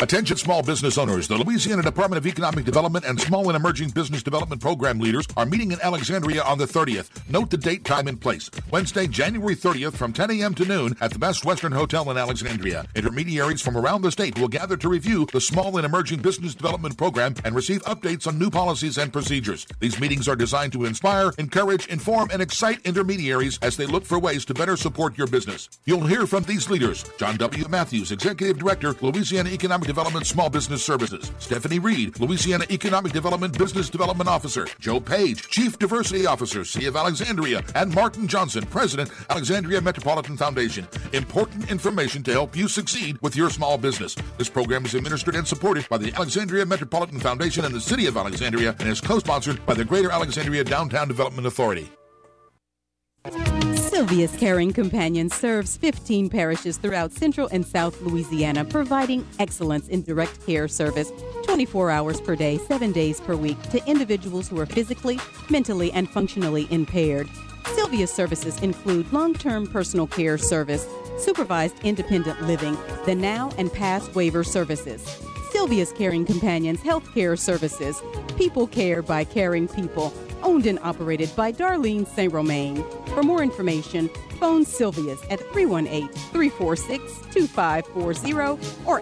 Attention small business owners. The Louisiana Department of Economic Development and Small and Emerging Business Development Program leaders are meeting in Alexandria on the 30th. Note the date, time, and place. Wednesday, January 30th from 10 a.m. to noon at the Best Western Hotel in Alexandria. Intermediaries from around the state will gather to review the Small and Emerging Business Development Program and receive updates on new policies and procedures. These meetings are designed to inspire, encourage, inform, and excite intermediaries as they look for ways to better support your business. You'll hear from these leaders: John W. Matthews, Executive Director, Louisiana Economic Development Small Business Services; Stephanie Reed, Louisiana Economic Development Business Development Officer; Joe Page, Chief Diversity Officer, City of Alexandria; and Martin Johnson, President, Alexandria Metropolitan Foundation. Important information to help you succeed with your small business. This program is administered and supported by the Alexandria Metropolitan Foundation and the City of Alexandria, and is co-sponsored by the Greater Alexandria Downtown Development Authority. Sylvia's Caring Companion serves 15 parishes throughout Central and South Louisiana, providing excellence in direct care service 24 hours per day, 7 days per week to individuals who are physically, mentally, and functionally impaired. Sylvia's services include long-term personal care service, supervised independent living, the now and past waiver services. Sylvia's Caring Companions Healthcare Services, people care by caring people, owned and operated by Darlene St. Romain. For more information, phone Sylvia's at 318-346-2540 or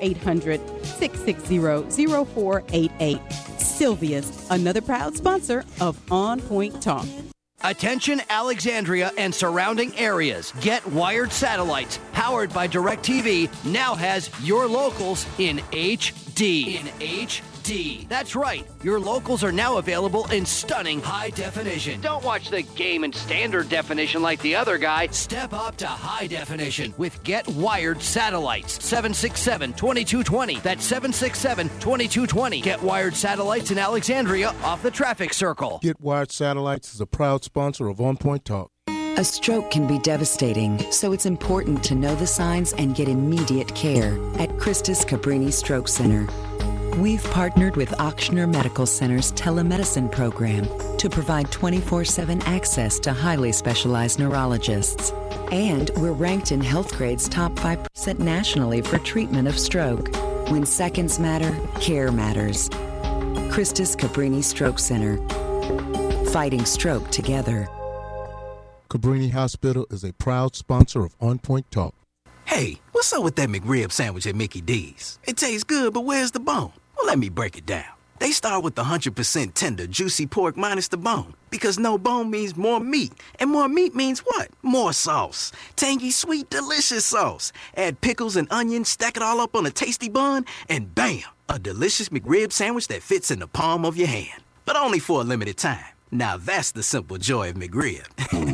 800-660-0488. Sylvia's, another proud sponsor of On Point Talk. Attention Alexandria and surrounding areas. Get Wired Satellites, powered by DirecTV, now has your locals in HD. That's right. Your locals are now available in stunning high definition. Don't watch the game in standard definition like the other guy. Step up to high definition with Get Wired Satellites. 767-2220. That's 767-2220. Get Wired Satellites in Alexandria off the traffic circle. Get Wired Satellites is a proud sponsor of On Point Talk. A stroke can be devastating, so it's important to know the signs and get immediate care at Christus Cabrini Stroke Center. We've partnered with Ochsner Medical Center's telemedicine program to provide 24/7 access to highly specialized neurologists. And we're ranked in HealthGrade's top 5% nationally for treatment of stroke. When seconds matter, care matters. Christus Cabrini Stroke Center. Fighting stroke together. Cabrini Hospital is a proud sponsor of On Point Talk. Hey, what's up with that McRib sandwich at Mickey D's? It tastes good, but where's the bone? Well, let me break it down. They start with the 100% tender, juicy pork minus the bone. Because no bone means more meat. And more meat means what? More sauce. Tangy, sweet, delicious sauce. Add pickles and onions, stack it all up on a tasty bun, and bam! A delicious McRib sandwich that fits in the palm of your hand. But only for a limited time. Now that's the simple joy of McRib.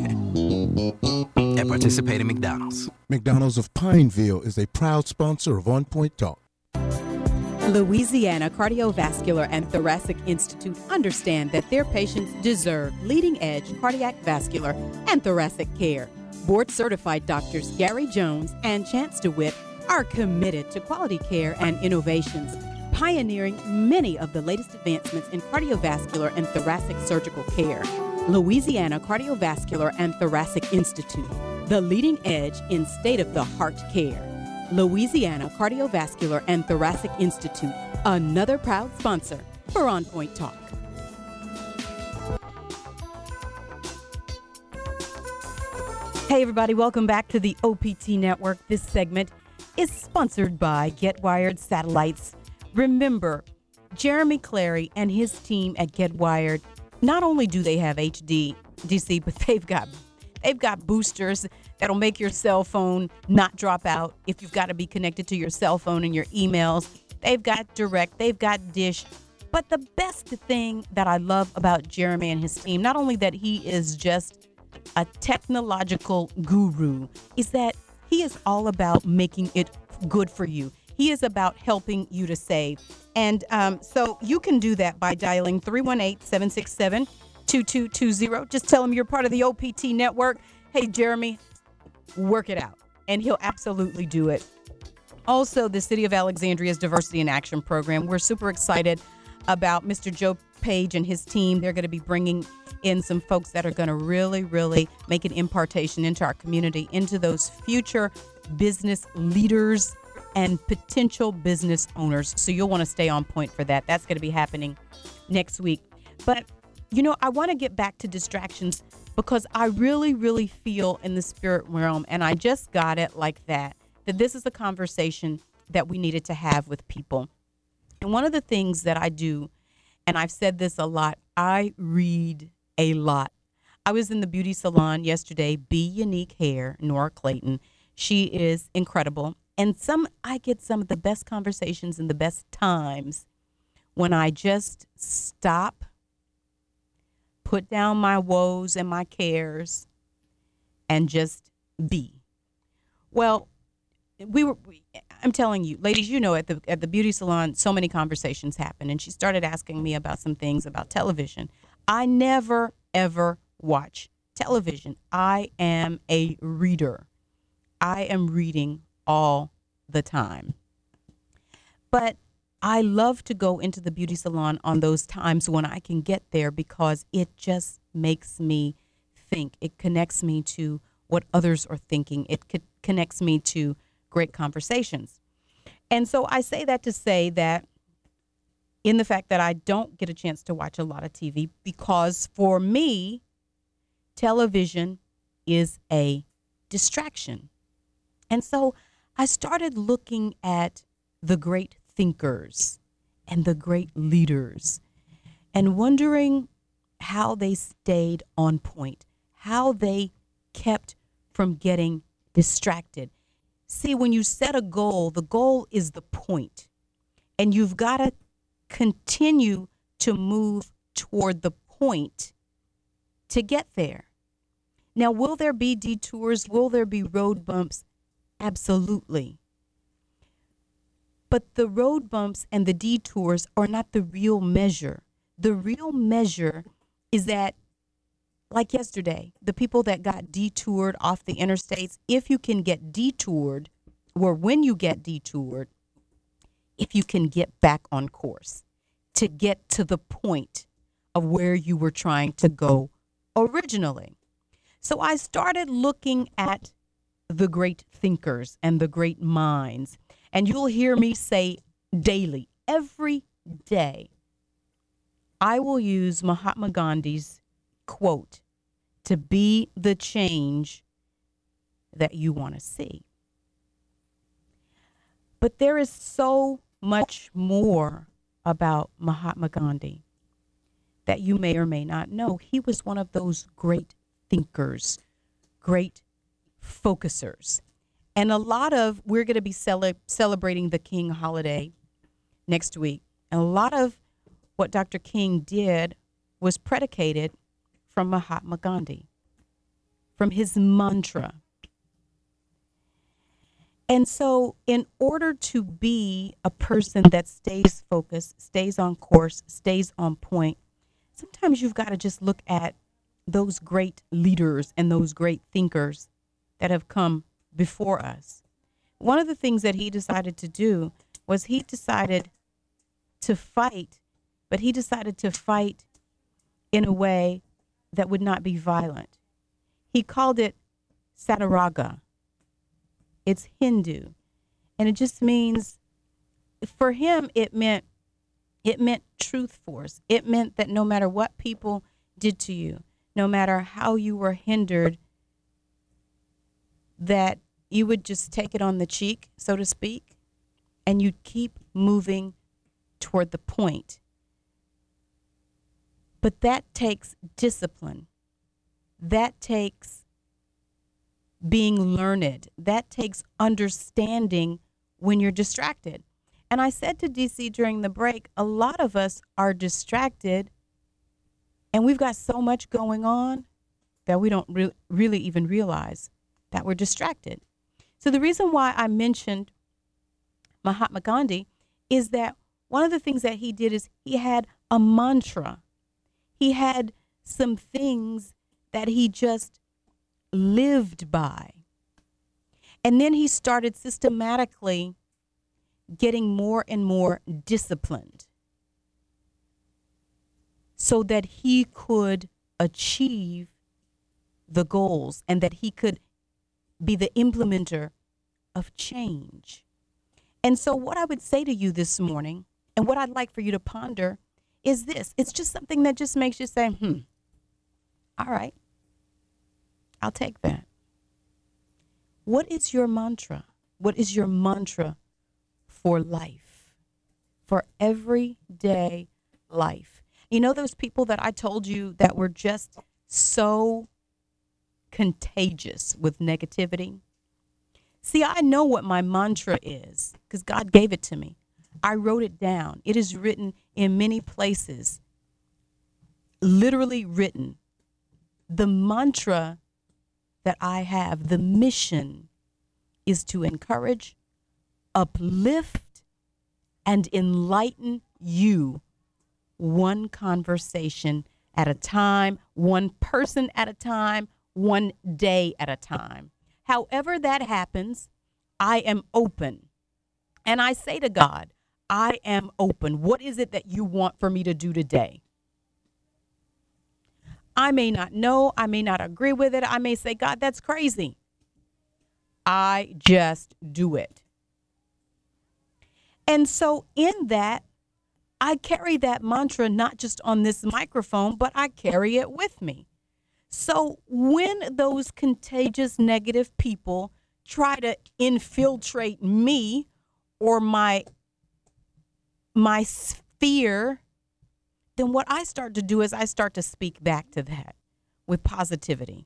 At participating McDonald's. McDonald's of Pineville is a proud sponsor of On Point Talk. Louisiana Cardiovascular and Thoracic Institute understand that their patients deserve leading-edge cardiac, vascular, and thoracic care. Board-certified doctors Gary Jones and Chance DeWitt are committed to quality care and innovations, pioneering many of the latest advancements in cardiovascular and thoracic surgical care. Louisiana Cardiovascular and Thoracic Institute, the leading edge in state-of-the-heart care. Louisiana Cardiovascular and Thoracic Institute, another proud sponsor for On Point Talk. Hey everybody, welcome back to the OPT Network. This segment is sponsored by Get Wired Satellites. Remember, Jeremy Clary and his team at Get Wired, not only do they have HDC, but they've got boosters that'll make your cell phone not drop out if you've got to be connected to your cell phone and your emails. They've got Direct, they've got Dish. But the best thing that I love about Jeremy and his team, not only that he is just a technological guru, is that he is all about making it good for you. He is about helping you to save. And so you can do that by dialing 318-767-2220. Just tell him you're part of the OPT network. Hey, Jeremy, work it out. And he'll absolutely do it. Also, the City of Alexandria's Diversity in Action program. We're super excited about Mr. Joe Page and his team. They're going to be bringing in some folks that are going to really, really make an impartation into our community, into those future business leaders and potential business owners. So you'll want to stay on point for that. That's going to be happening next week. But, I want to get back to distractions because I really, really feel in the spirit realm, and I just got it like that this is a conversation that we needed to have with people. And one of the things that I do, and I've said this a lot, I read a lot. I was in the beauty salon yesterday, Be Unique Hair, Nora Clayton. She is incredible. And I get some of the best conversations and the best times when I just stop, put down my woes and my cares, and just be. Well, I'm telling you, ladies, at the beauty salon, so many conversations happen. And she started asking me about some things about television. I never, ever watch television. I am a reader. I am reading all the time. But I love to go into the beauty salon on those times when I can get there because it just makes me think. It connects me to what others are thinking. It connects me to great conversations. And so I say that to say that in the fact that I don't get a chance to watch a lot of TV because for me, television is a distraction. And so I started looking at the great thinkers and the great leaders and wondering how they stayed on point, how they kept from getting distracted. See, when you set a goal, the goal is the point, and you've got to continue to move toward the point to get there. Now, will there be detours? Will there be road bumps? Absolutely. But the road bumps and the detours are not the real measure. The real measure is that, like yesterday, the people that got detoured off the interstates, if you can get detoured, or when you get detoured, if you can get back on course to get to the point of where you were trying to go originally. So I started looking at the great thinkers and the great minds. And you'll hear me say daily, every day, I will use Mahatma Gandhi's quote to be the change that you want to see. But there is so much more about Mahatma Gandhi that you may or may not know. He was one of those great thinkers, great focusers. And we're going to be celebrating the King holiday next week. And a lot of what Dr. King did was predicated from Mahatma Gandhi, from his mantra. And so in order to be a person that stays focused, stays on course, stays on point, sometimes you've got to just look at those great leaders and those great thinkers that have come before us. One of the things that he decided to do was he decided to fight, but he decided to fight in a way that would not be violent. He called it Sataraga. It's Hindu. And it just means, for him, it meant truth force. It meant that no matter what people did to you, no matter how you were hindered, that you would just take it on the cheek, so to speak, and you'd keep moving toward the point. But that takes discipline. That takes being learned. That takes understanding when you're distracted. And I said to DC during the break, a lot of us are distracted and we've got so much going on that we don't really even realize that we're distracted. So the reason why I mentioned Mahatma Gandhi is that one of the things that he did is he had a mantra. He had some things that he just lived by. And then he started systematically getting more and more disciplined so that he could achieve the goals and that he could be the implementer of change. And so what I would say to you this morning, and what I'd like for you to ponder, is this. It's just something that just makes you say, all right, I'll take that. What is your mantra? What is your mantra for life, for everyday life? You know those people that I told you that were just so contagious with negativity? See, I know what my mantra is because God gave it to me. I wrote it down. It is written in many places, literally written. The mantra that I have, the mission, is to encourage, uplift, and enlighten you one conversation at a time, one person at a time, one day at a time. However that happens, I am open. And I say to God, I am open. What is it that you want for me to do today? I may not know. I may not agree with it. I may say, God, that's crazy. I just do it. And so in that, I carry that mantra not just on this microphone, but I carry it with me. So when those contagious negative people try to infiltrate me or my sphere, then what I start to do is I start to speak back to that with positivity.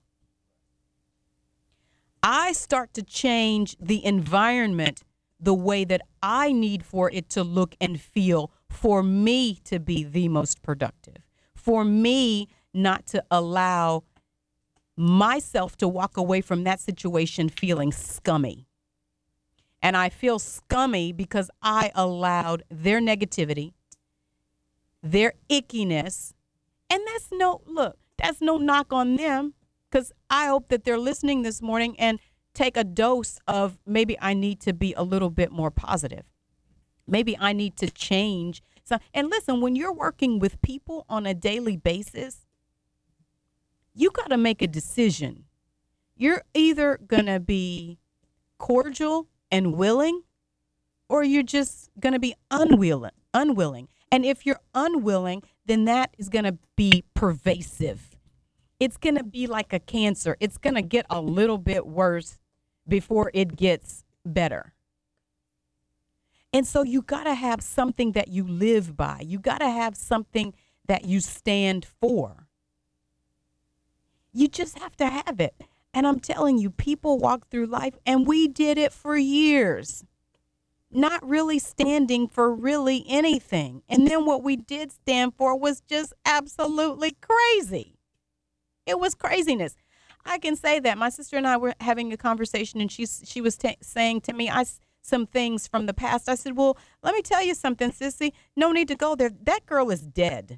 I start to change the environment the way that I need for it to look and feel for me to be the most productive, for me not to allow myself to walk away from that situation feeling scummy. And I feel scummy because I allowed their negativity, their ickiness, and that's no knock on them, because I hope that they're listening this morning and take a dose of maybe I need to be a little bit more positive. Maybe I need to change. And listen, when you're working with people on a daily basis, you got to make a decision. You're either going to be cordial and willing, or you're just going to be unwilling. And if you're unwilling, then that is going to be pervasive. It's going to be like a cancer. It's going to get a little bit worse before it gets better. And so you got to have something that you live by. You got to have something that you stand for. You just have to have it. And I'm telling you, people walk through life, and we did it for years, not really standing for really anything. And then what we did stand for was just absolutely crazy. It was craziness. I can say that. My sister and I were having a conversation, and she was saying to me some things from the past. I said, well, let me tell you something, sissy. No need to go there. That girl is dead.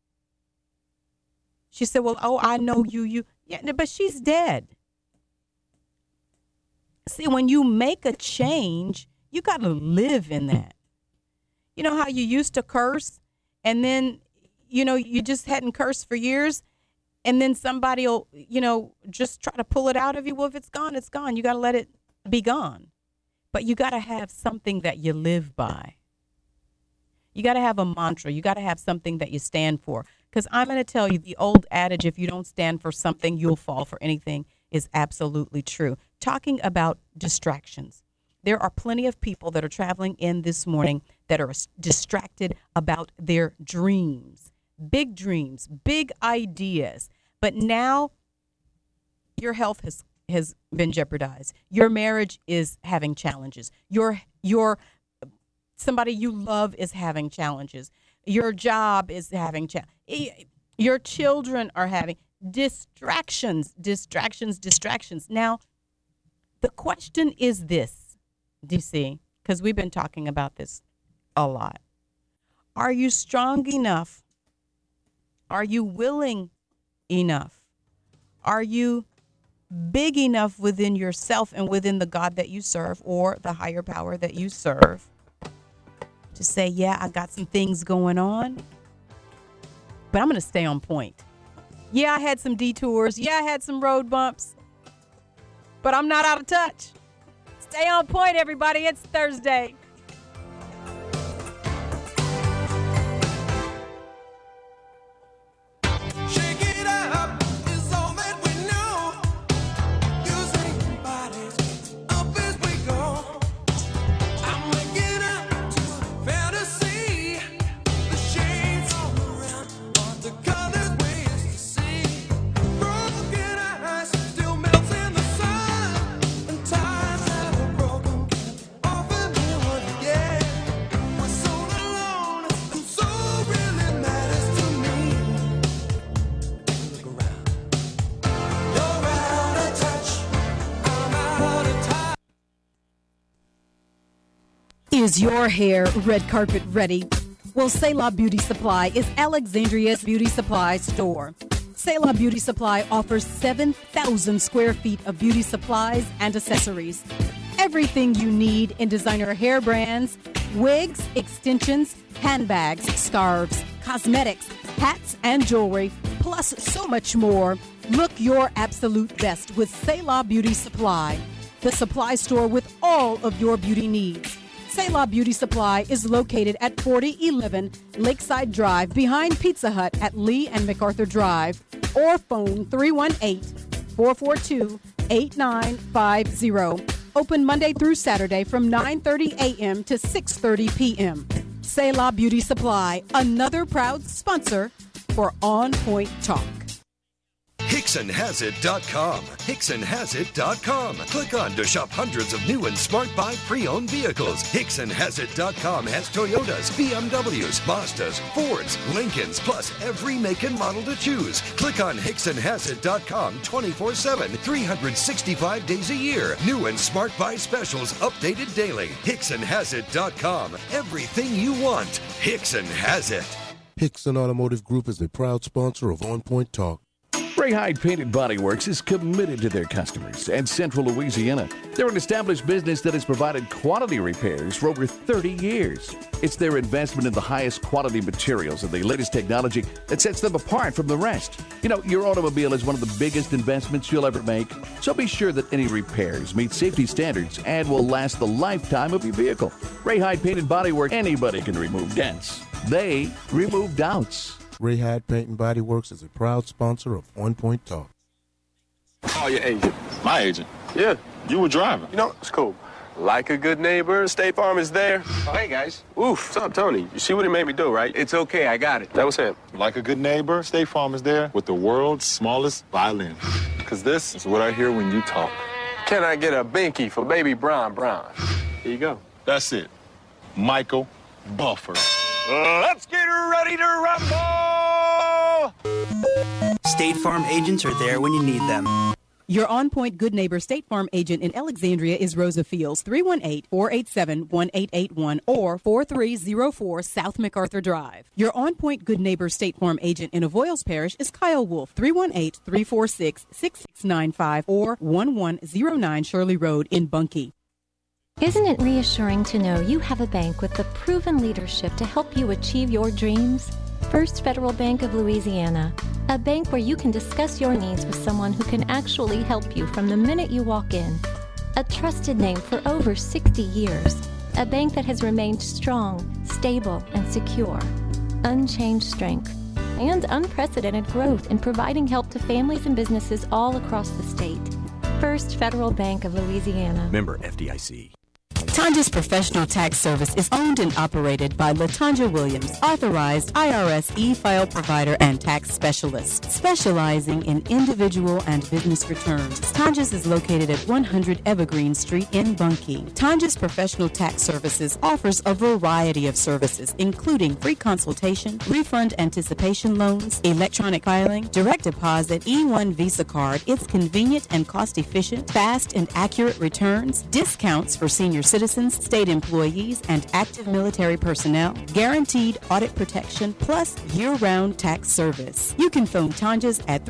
She said, well, oh, I know you. Yeah, but she's dead. See, when you make a change, you got to live in that. You know how you used to curse, and then, you just hadn't cursed for years, and then somebody will, just try to pull it out of you. Well, if it's gone, it's gone. You got to let it be gone. But you got to have something that you live by. You got to have a mantra. You got to have something that you stand for. Because I'm going to tell you, the old adage, if you don't stand for something, you'll fall for anything, is absolutely true. Talking about distractions. There are plenty of people that are traveling in this morning that are distracted about their dreams, big ideas. But now your health has been jeopardized. Your marriage is having challenges. Your somebody you love is having challenges. Your job is having your children are having distractions. Now, the question is this, DC, because we've been talking about this a lot. Are you strong enough? Are you willing enough? Are you big enough within yourself and within the God that you serve, or the higher power that you serve, to say, yeah, I got some things going on, but I'm going to stay on point. Yeah, I had some detours. Yeah, I had some road bumps, but I'm not out of touch. Stay on point, everybody. It's Thursday. Is your hair red carpet ready? Well, Selah Beauty Supply is Alexandria's beauty supply store. Selah Beauty Supply offers 7,000 square feet of beauty supplies and accessories. Everything you need in designer hair brands, wigs, extensions, handbags, scarves, cosmetics, hats, and jewelry, plus so much more. Look your absolute best with Selah Beauty Supply, the supply store with all of your beauty needs. Selah Beauty Supply is located at 4011 Lakeside Drive behind Pizza Hut at Lee and MacArthur Drive, or phone 318-442-8950. Open Monday through Saturday from 9:30 a.m. to 6:30 p.m. Selah Beauty Supply, another proud sponsor for On Point Talk. HicksonHasIt.com. HicksonHasIt.com. Click on to shop hundreds of new and smart buy pre-owned vehicles. HicksonHasIt.com has Toyotas, BMWs, Mazdas, Fords, Lincolns, plus every make and model to choose. Click on HicksonHasIt.com 24/7, 365 days a year. New and smart buy specials updated daily. HicksonHasIt.com. Everything you want. Hickson has it. Hickson Automotive Group is a proud sponsor of On Point Talk. Ray Hyde Painted Body Works is committed to their customers and Central Louisiana. They're an established business that has provided quality repairs for over 30 years. It's their investment in the highest quality materials and the latest technology that sets them apart from the rest. You know, your automobile is one of the biggest investments you'll ever make, so be sure that any repairs meet safety standards and will last the lifetime of your vehicle. Ray Hyde Painted Body Works, anybody can remove dents. They remove doubts. Ray Hyde Paint and Body Works is a proud sponsor of On Point Talk. Oh, your agent. My agent? Yeah, you were driving. You know, it's cool. Like a good neighbor, State Farm is there. Oh, hey, guys. Oof, what's up, Tony? You see what he made me do, right? It's okay, I got it. That was him. Like a good neighbor, State Farm is there with the world's smallest violin. Because this is what I hear when you talk. Can I get a binky for baby Brown? Here you go. That's it. Michael Buffer. Let's get ready to rumble! State Farm agents are there when you need them. Your On Point Good Neighbor State Farm agent in Alexandria is Rosa Fields, 318-487-1881 or 4304 South MacArthur Drive. Your On Point Good Neighbor State Farm agent in Avoyles Parish is Kyle Wolf, 318-346-6695 or 1109 Shirley Road in Bunkie. Isn't it reassuring to know you have a bank with the proven leadership to help you achieve your dreams? First Federal Bank of Louisiana, a bank where you can discuss your needs with someone who can actually help you from the minute you walk in. A trusted name for over 60 years, a bank that has remained strong, stable, and secure. Unchanged strength and unprecedented growth in providing help to families and businesses all across the state. First Federal Bank of Louisiana. Member FDIC. Tanja's Professional Tax Service is owned and operated by LaTanja Williams, authorized IRS e-file provider and tax specialist, specializing in individual and business returns. Tanja's is located at 100 Evergreen Street in Bunkie. Tanja's Professional Tax Services offers a variety of services, including free consultation, refund anticipation loans, electronic filing, direct deposit, E1 Visa card. It's convenient and cost-efficient, fast and accurate returns, discounts for senior citizens, state employees, and active military personnel, guaranteed audit protection, plus year-round tax service. You can phone Tanja's at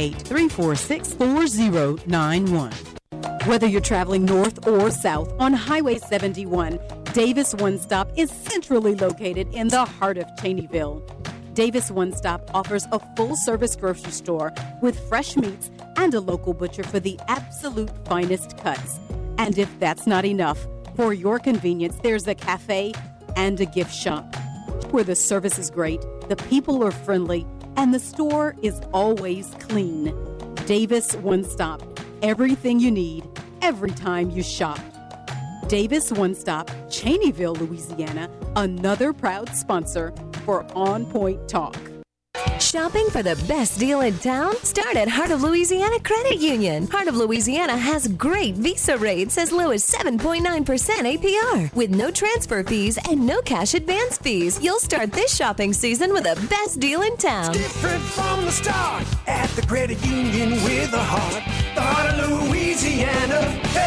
318-346-4091. Whether you're traveling north or south on Highway 71, Davis One Stop is centrally located in the heart of Cheneyville. Davis One Stop offers a full-service grocery store with fresh meats and a local butcher for the absolute finest cuts. And if that's not enough, for your convenience, there's a cafe and a gift shop where the service is great, the people are friendly, and the store is always clean. Davis One Stop. Everything you need, every time you shop. Davis One Stop, Cheneyville, Louisiana, another proud sponsor for On Point Talk. Shopping for the best deal in town? Start at Heart of Louisiana Credit Union. Heart of Louisiana has great Visa rates as low as 7.9% APR. With no transfer fees and no cash advance fees, you'll start this shopping season with the best deal in town. It's different from the start at the credit union with a heart. The Heart of Louisiana Federal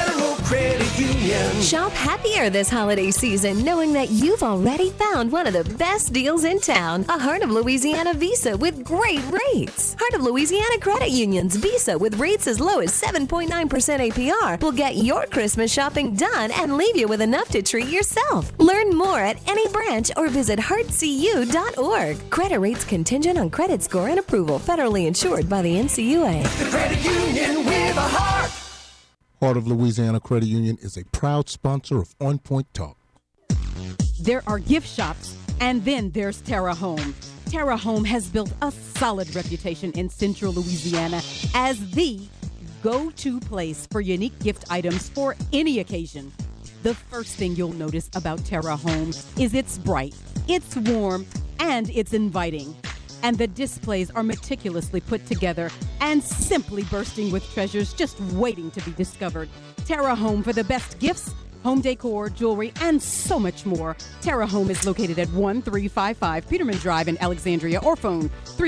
Credit Union. Shop happier this holiday season, knowing that you've already found one of the best deals in town. A Heart of Louisiana Visa with great rates. Heart of Louisiana Credit Union's Visa with rates as low as 7.9% APR will get your Christmas shopping done and leave you with enough to treat yourself. Learn more at any branch or visit heartcu.org. Credit rates contingent on credit score and approval. Federally insured by the NCUA. The Credit Union with a heart. Heart of Louisiana Credit Union is a proud sponsor of On Point Talk. There are gift shops, and then there's Terra Home. Terra Home has built a solid reputation in Central Louisiana as the go-to place for unique gift items for any occasion. The first thing you'll notice about Terra Home is it's bright, it's warm, and it's inviting. And the displays are meticulously put together and simply bursting with treasures just waiting to be discovered. Terra Home for the best gifts, home decor, jewelry, and so much more. Terra Home is located at 1355 Peterman Drive in Alexandria, or phone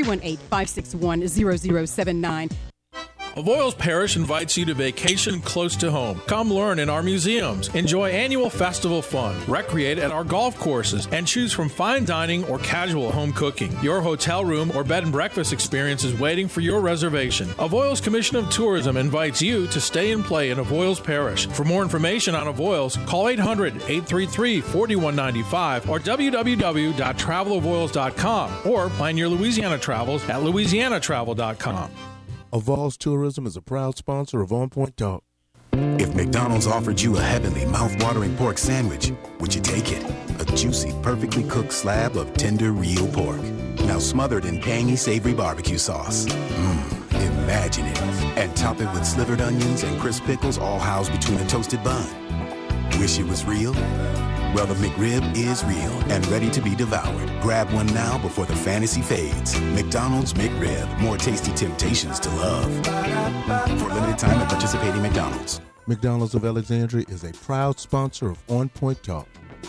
318-561-0079. Avoyles Parish invites you to vacation close to home. Come learn in our museums, enjoy annual festival fun, recreate at our golf courses, and choose from fine dining or casual home cooking. Your hotel room or bed and breakfast experience is waiting for your reservation. Avoyles Commission of Tourism invites you to stay and play in Avoyles Parish. For more information on Avoyles, call 800-833-4195 or www.travelavoyles.com or plan your Louisiana travels at louisianatravel.com. Avoyles Tourism is a proud sponsor of On Point Talk. If McDonald's offered you a heavenly, mouth-watering pork sandwich, would you take it? A juicy, perfectly cooked slab of tender, real pork. Now smothered in tangy, savory barbecue sauce. Imagine it. And top it with slivered onions and crisp pickles, all housed between a toasted bun. Wish it was real? Well, the McRib is real and ready to be devoured. Grab one now before the fantasy fades. McDonald's McRib. More tasty temptations to love. For a limited time at participating McDonald's. McDonald's of Alexandria is a proud sponsor of On Point Talk.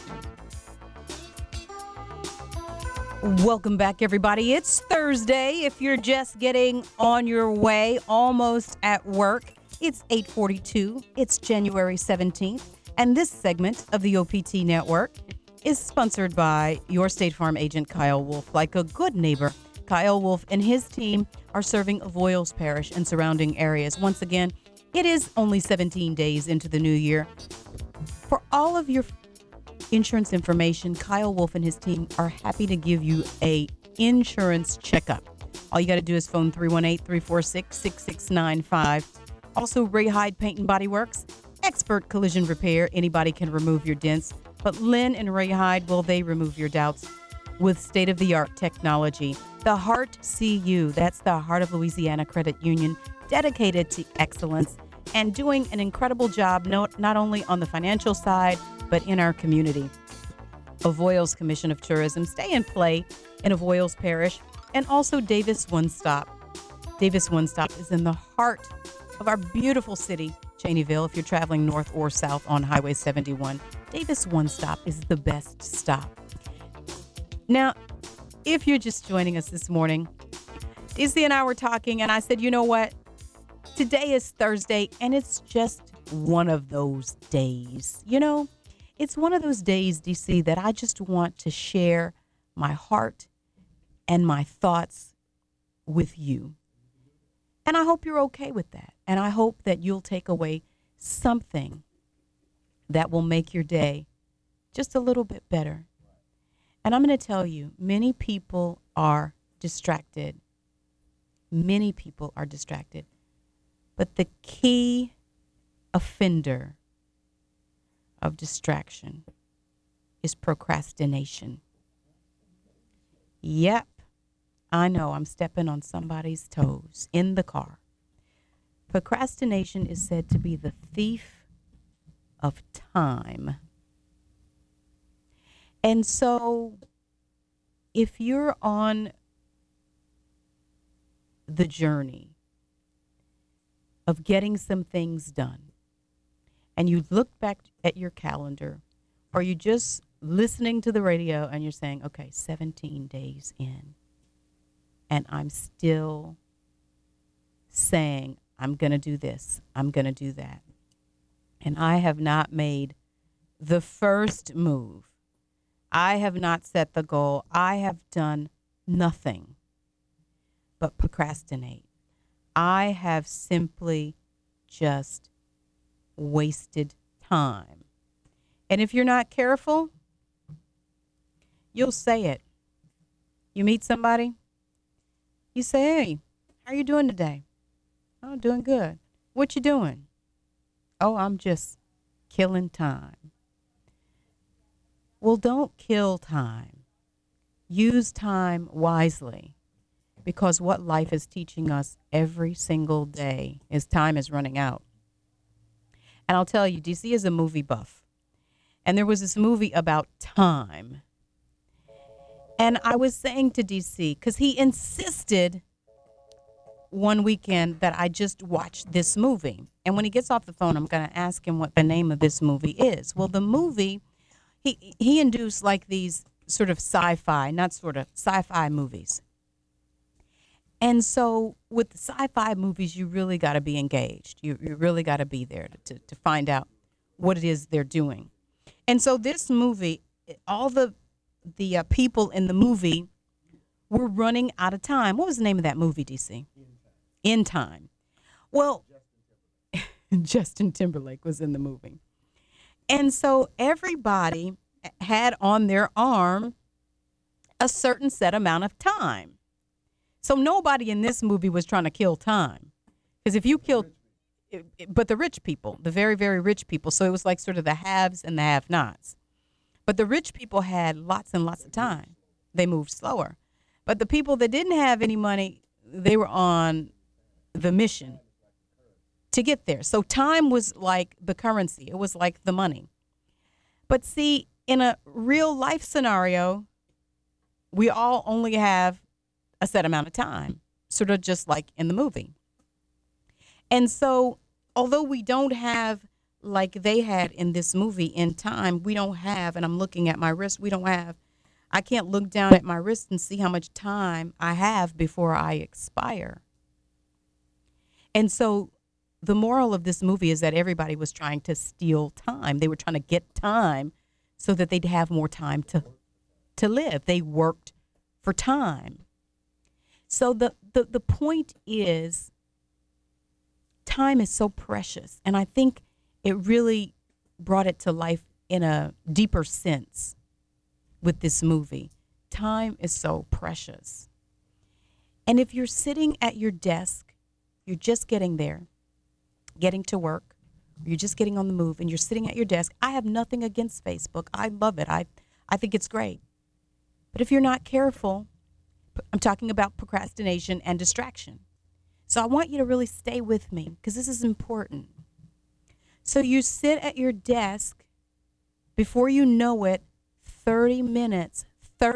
Welcome back, everybody. It's Thursday. If you're just getting on your way, almost at work, it's 8:42. It's January 17th. And this segment of the OPT Network is sponsored by your State Farm agent, Kyle Wolf. Like a good neighbor, Kyle Wolf and his team are serving Avoyles Parish and surrounding areas. Once again, it is only 17 days into the new year. For all of your insurance information, Kyle Wolf and his team are happy to give you a insurance checkup. All you got to do is phone 318-346-6695. Also, Ray Hyde Paint and Body Works. Expert collision repair. Anybody can remove your dents, but Lynn and Ray Hyde, well, they remove your doubts with state-of-the-art technology. The Heart CU, that's the Heart of Louisiana Credit Union, dedicated to excellence and doing an incredible job not only on the financial side, but in our community. Avoyles Commission of Tourism, stay and play in Avoyles Parish, and also Davis One Stop. Davis One Stop is in the heart of our beautiful city, Cheneyville. If you're traveling north or south on Highway 71, Davis One Stop is the best stop. Now, if you're just joining us this morning, DC and I were talking, and I said, you know what? Today is Thursday, and it's just one of those days. You know, it's one of those days, DC, that I just want to share my heart and my thoughts with you. And I hope you're okay with that. And I hope that you'll take away something that will make your day just a little bit better. And I'm going to tell you, many people are distracted. Many people are distracted. But the key offender of distraction is procrastination. Yep. I know I'm stepping on somebody's toes in the car. Procrastination is said to be the thief of time. And so if you're on the journey of getting some things done, and you look back at your calendar, or you just listening to the radio and you're saying, okay, 17 days in, and I'm still saying, I'm going to do this, I'm going to do that. and I have not made the first move. I have not set the goal. I have done nothing but procrastinate. I have simply just wasted time. And if you're not careful, you'll say it. You meet somebody, you say, hey, how are you doing today? Oh, doing good. What you doing? Oh, I'm just killing time. Well, don't kill time. Use time wisely, because what life is teaching us every single day is time is running out. And I'll tell you, DC is a movie buff. And there was this movie about time. And I was saying to DC, because he insisted one weekend that I just watch this movie. And when he gets off the phone, I'm going to ask him what the name of this movie is. Well, the movie, he induced like these sort of sci-fi movies. And so with the sci-fi movies, you really got to be engaged. You really got to be there to find out what it is they're doing. And so this movie, all the people in the movie were running out of time. What was the name of that movie, DC? In Time. Well, Justin Timberlake was in the movie. And so everybody had on their arm a certain set amount of time. So nobody in this movie was trying to kill time. Because if you killed, but the rich people, the very, very rich people. So it was like sort of the haves and the have-nots. But the rich people had lots and lots of time. They moved slower. But the people that didn't have any money, they were on the mission to get there. So time was like the currency. It was like the money. But see, in a real life scenario, we all only have a set amount of time, sort of just like in the movie. And so, although we don't have, like they had in this movie, In Time, we don't have, and I'm looking at my wrist, I can't look down at my wrist and see how much time I have before I expire. And so, the moral of this movie is that everybody was trying to steal time. They were trying to get time so that they'd have more time to live. They worked for time. So the point is, time is so precious. And I think it really brought it to life in a deeper sense with this movie. Time is so precious. And if you're sitting at your desk, you're just getting there, getting to work, you're just getting on the move, and you're sitting at your desk. I have nothing against Facebook. I love it. I think it's great. But if you're not careful, I'm talking about procrastination and distraction. So I want you to really stay with me, because this is important. So you sit at your desk, before you know it, 30 minutes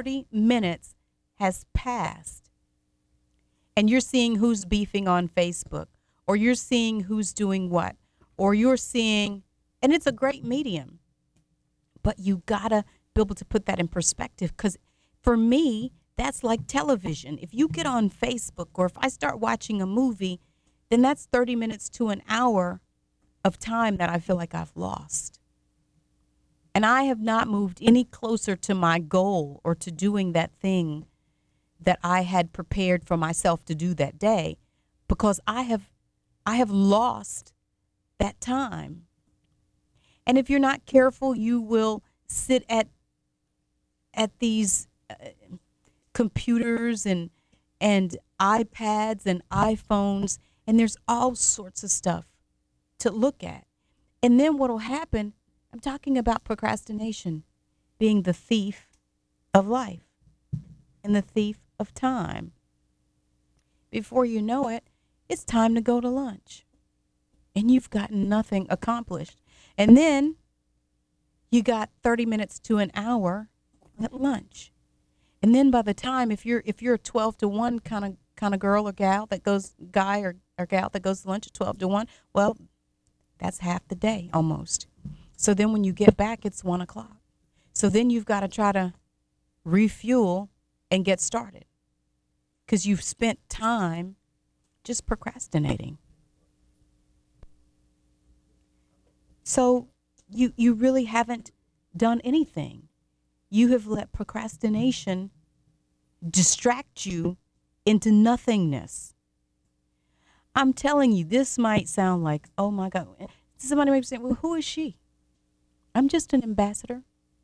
has passed. And you're seeing who's beefing on Facebook, or you're seeing who's doing what, or you're seeing, and it's a great medium. But you gotta be able to put that in perspective, because for me, that's like television. If you get on Facebook, or if I start watching a movie, then that's 30 minutes to an hour of time that I feel like I've lost. And I have not moved any closer to my goal or to doing that thing that I had prepared for myself to do that day, because I have lost that time. And if you're not careful, you will sit at these computers and iPads and iPhones, and there's all sorts of stuff to look at. And then what will happen, I'm talking about procrastination being the thief of life and the thief of time. Before you know it, it's time to go to lunch, and you've gotten nothing accomplished. And then you got 30 minutes to an hour at lunch. And then by the time, if you're a 12 to 1 kind of girl or gal that goes, guy or gal that goes to lunch at 12 to 1, well, that's half the day almost. So then when you get back, it's 1 o'clock. So then you've got to try to refuel and get started, because you've spent time just procrastinating. So you really haven't done anything. You have let procrastination distract you into nothingness. I'm telling you, this might sound like, oh my God. Somebody may be saying, well, who is she? I'm just an ambassador.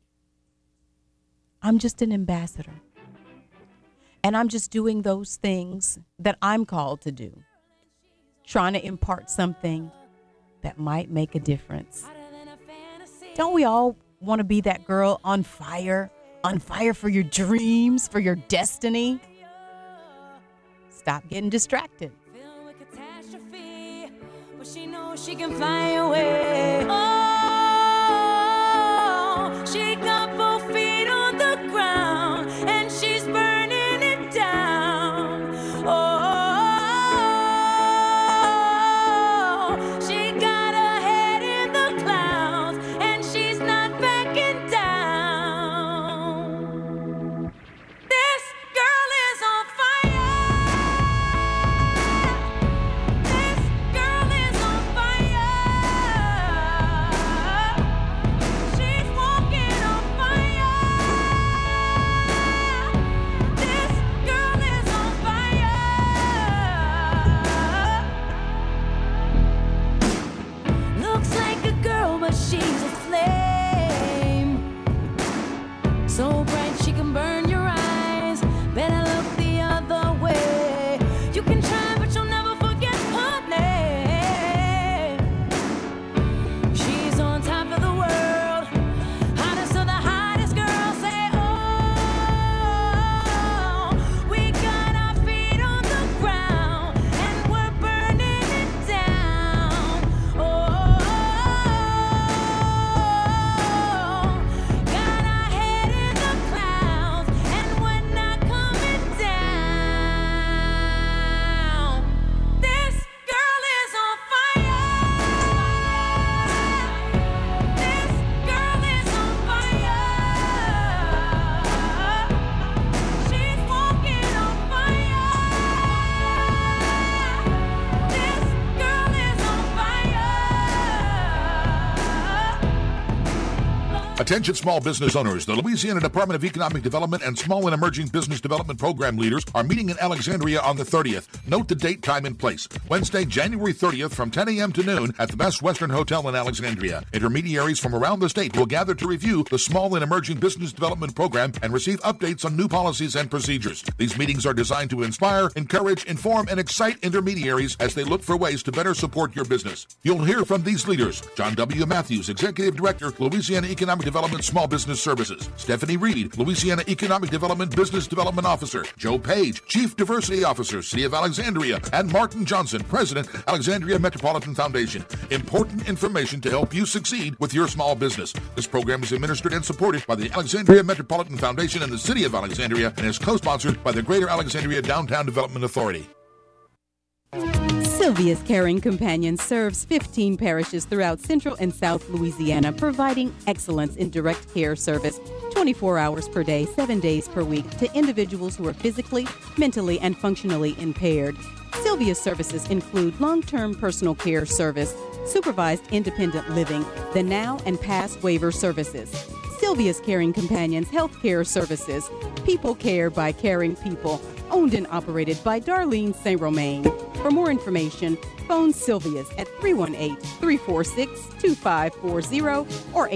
I'm just an ambassador. And I'm just doing those things that I'm called to do. Trying to impart something that might make a difference. Don't we all want to be that girl on fire for your dreams, for your destiny? Stop getting distracted. She knows she can fly away. Oh, she got both feet on the ground and she's burning it down. Oh, she got her head in the clouds and she's not backing down. This girl is on fire. She's a flame, so bright she can burn your eyes. Better look the other way. You can try, but you'll never forget her name. She's on top of the world, hottest of the hottest girls. Say, oh, we got our feet on the ground and we're burning it down. Oh. Attention small business owners. The Louisiana Department of Economic Development and Small and Emerging Business Development Program leaders are meeting in Alexandria on the 30th. Note the date, time, and place. Wednesday, January 30th from 10 a.m. to noon at the Best Western Hotel in Alexandria. Intermediaries from around the state will gather to review the Small and Emerging Business Development Program and receive updates on new policies and procedures. These meetings are designed to inspire, encourage, inform, and excite intermediaries as they look for ways to better support your business. You'll hear from these leaders: John W. Matthews, Executive Director, Louisiana Economic Development Small Business Services; Stephanie Reed, Louisiana Economic Development Business Development Officer; Joe Page, Chief Diversity Officer, City of Alexandria; and Martin Johnson, President, Alexandria Metropolitan Foundation. Important information to help you succeed with your small business. This program is administered and supported by the Alexandria Metropolitan Foundation and the City of Alexandria and is co-sponsored by the Greater Alexandria Downtown Development Authority. Sylvia's Caring Companion serves 15 parishes throughout Central and South Louisiana, providing excellence in direct care service 24 hours per day, 7 days per week to individuals who are physically, mentally, and functionally impaired. Sylvia's services include long-term personal care service, supervised independent living, the now and past waiver services. Sylvia's Caring Companions Health Care Services, people care by caring people, owned and operated by Darlene St. Romain. For more information, phone Sylvia's at 318-346-2540 or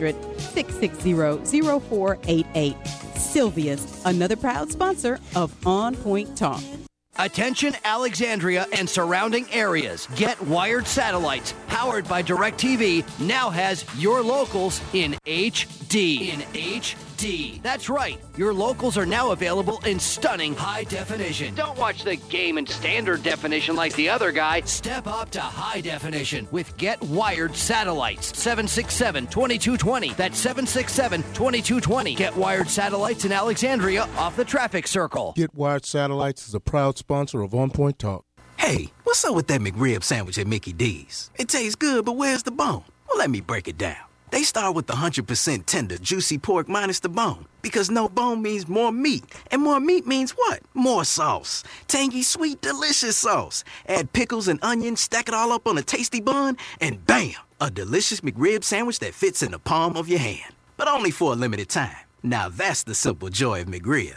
800-660-0488. Sylvia's, another proud sponsor of On Point Talk. Attention Alexandria and surrounding areas. Get Wired Satellites, powered by DirecTV, now has your locals in HD. In HD. That's right. Your locals are now available in stunning high definition. Don't watch the game in standard definition like the other guy. Step up to high definition with Get Wired Satellites. 767-2220. That's 767-2220. Get Wired Satellites in Alexandria off the traffic circle. Get Wired Satellites is a proud sponsor of On Point Talk. Hey, what's up with that McRib sandwich at Mickey D's? It tastes good, but where's the bone? Well, let me break it down. They start with the 100% tender, juicy pork minus the bone. Because no bone means more meat. And more meat means what? More sauce. Tangy, sweet, delicious sauce. Add pickles and onions, stack it all up on a tasty bun, and bam! A delicious McRib sandwich that fits in the palm of your hand. But only for a limited time. Now that's the simple joy of McRib.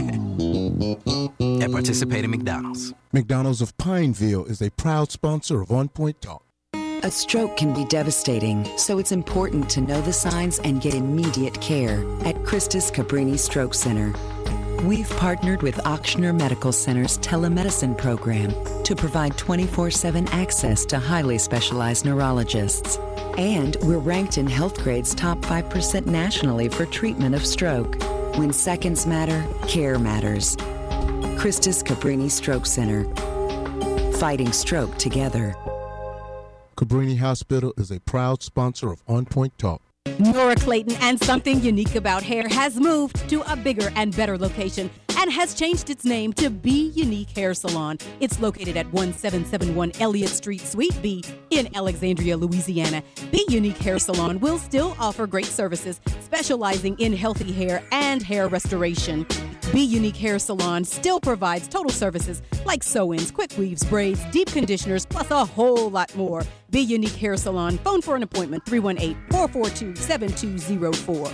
At participating McDonald's. McDonald's of Pineville is a proud sponsor of On Point Talk. A stroke can be devastating, so it's important to know the signs and get immediate care at Christus Cabrini Stroke Center. We've partnered with Ochsner Medical Center's telemedicine program to provide 24/7 access to highly specialized neurologists. And we're ranked in Healthgrade's top 5% nationally for treatment of stroke. When seconds matter, care matters. Christus Cabrini Stroke Center. Fighting stroke together. Cabrini Hospital is a proud sponsor of On Point Talk. Nora Clayton and Something Unique About Hair has moved to a bigger and better location and has changed its name to Be Unique Hair Salon. It's located at 1771 Elliott Street, Suite B in Alexandria, Louisiana. Be Unique Hair Salon will still offer great services, specializing in healthy hair and hair restoration. Be Unique Hair Salon still provides total services like sew-ins, quick weaves, braids, deep conditioners, plus a whole lot more. Be Unique Hair Salon. Phone for an appointment, 318-442-7204.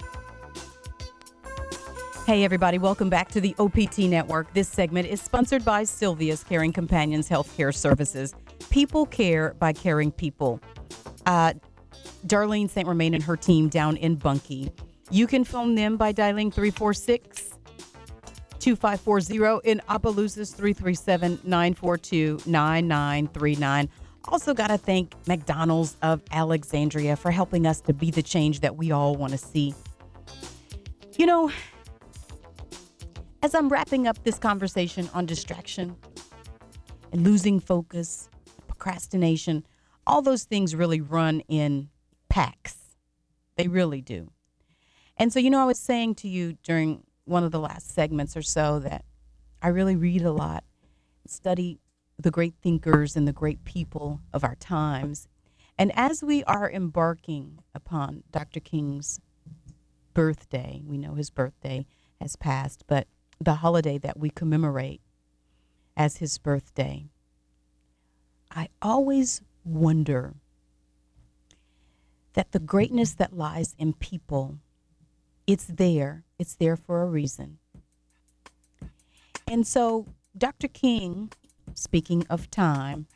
Hey, everybody. Welcome back to the OPT Network. This segment is sponsored by Sylvia's Caring Companions Healthcare Services. People care by caring people. Darlene St. Romain and her team down in Bunkie. You can phone them by dialing 346-2540. In Opelousas, 337-942-9939. Also got to thank McDonald's of Alexandria for helping us to be the change that we all want to see. You know, as I'm wrapping up this conversation on distraction and losing focus, procrastination, all those things really run in packs. They really do. And so, I was saying to you during one of the last segments or so that I really read a lot, study the great thinkers and the great people of our times. And as we are embarking upon Dr. King's birthday, we know his birthday has passed, but the holiday that we commemorate as his birthday, I always wonder that the greatness that lies in people, it's there for a reason. And so Dr. King, speaking of time,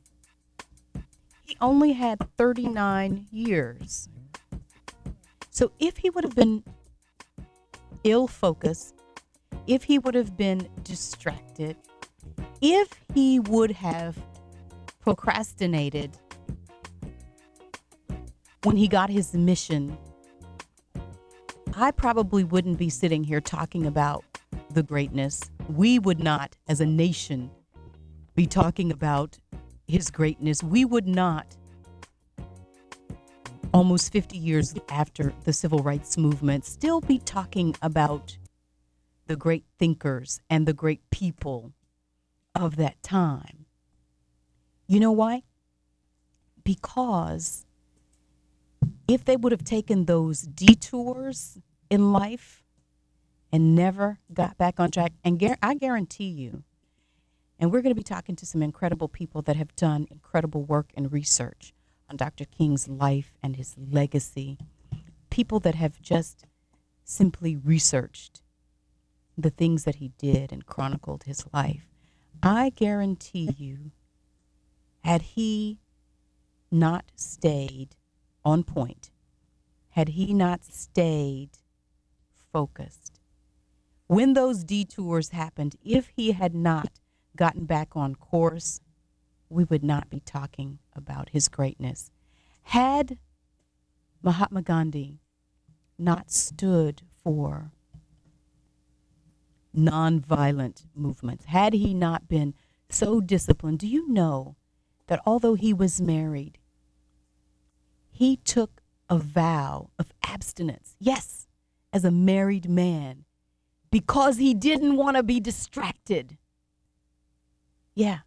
he only had 39 years. So if he would have been ill-focused, if he would have been distracted, if he would have procrastinated when he got his mission, I probably wouldn't be sitting here talking about the greatness. We would not, as a nation, be talking about his greatness. We would not, almost 50 years after the civil rights movement, still be talking about the great thinkers and the great people of that time. You know why? Because if they would have taken those detours in life and never got back on track, and I guarantee you, and we're going to be talking to some incredible people that have done incredible work and research on Dr. King's life and his legacy, people that have just simply researched the things that he did and chronicled his life. I guarantee you, had he not stayed on point, had he not stayed focused, when those detours happened, if he had not gotten back on course, we would not be talking about his greatness. Had Mahatma Gandhi not stood for nonviolent movements, had he not been so disciplined, do you know that although he was married, he took a vow of abstinence, yes, as a married man, because he didn't want to be distracted. Yeah,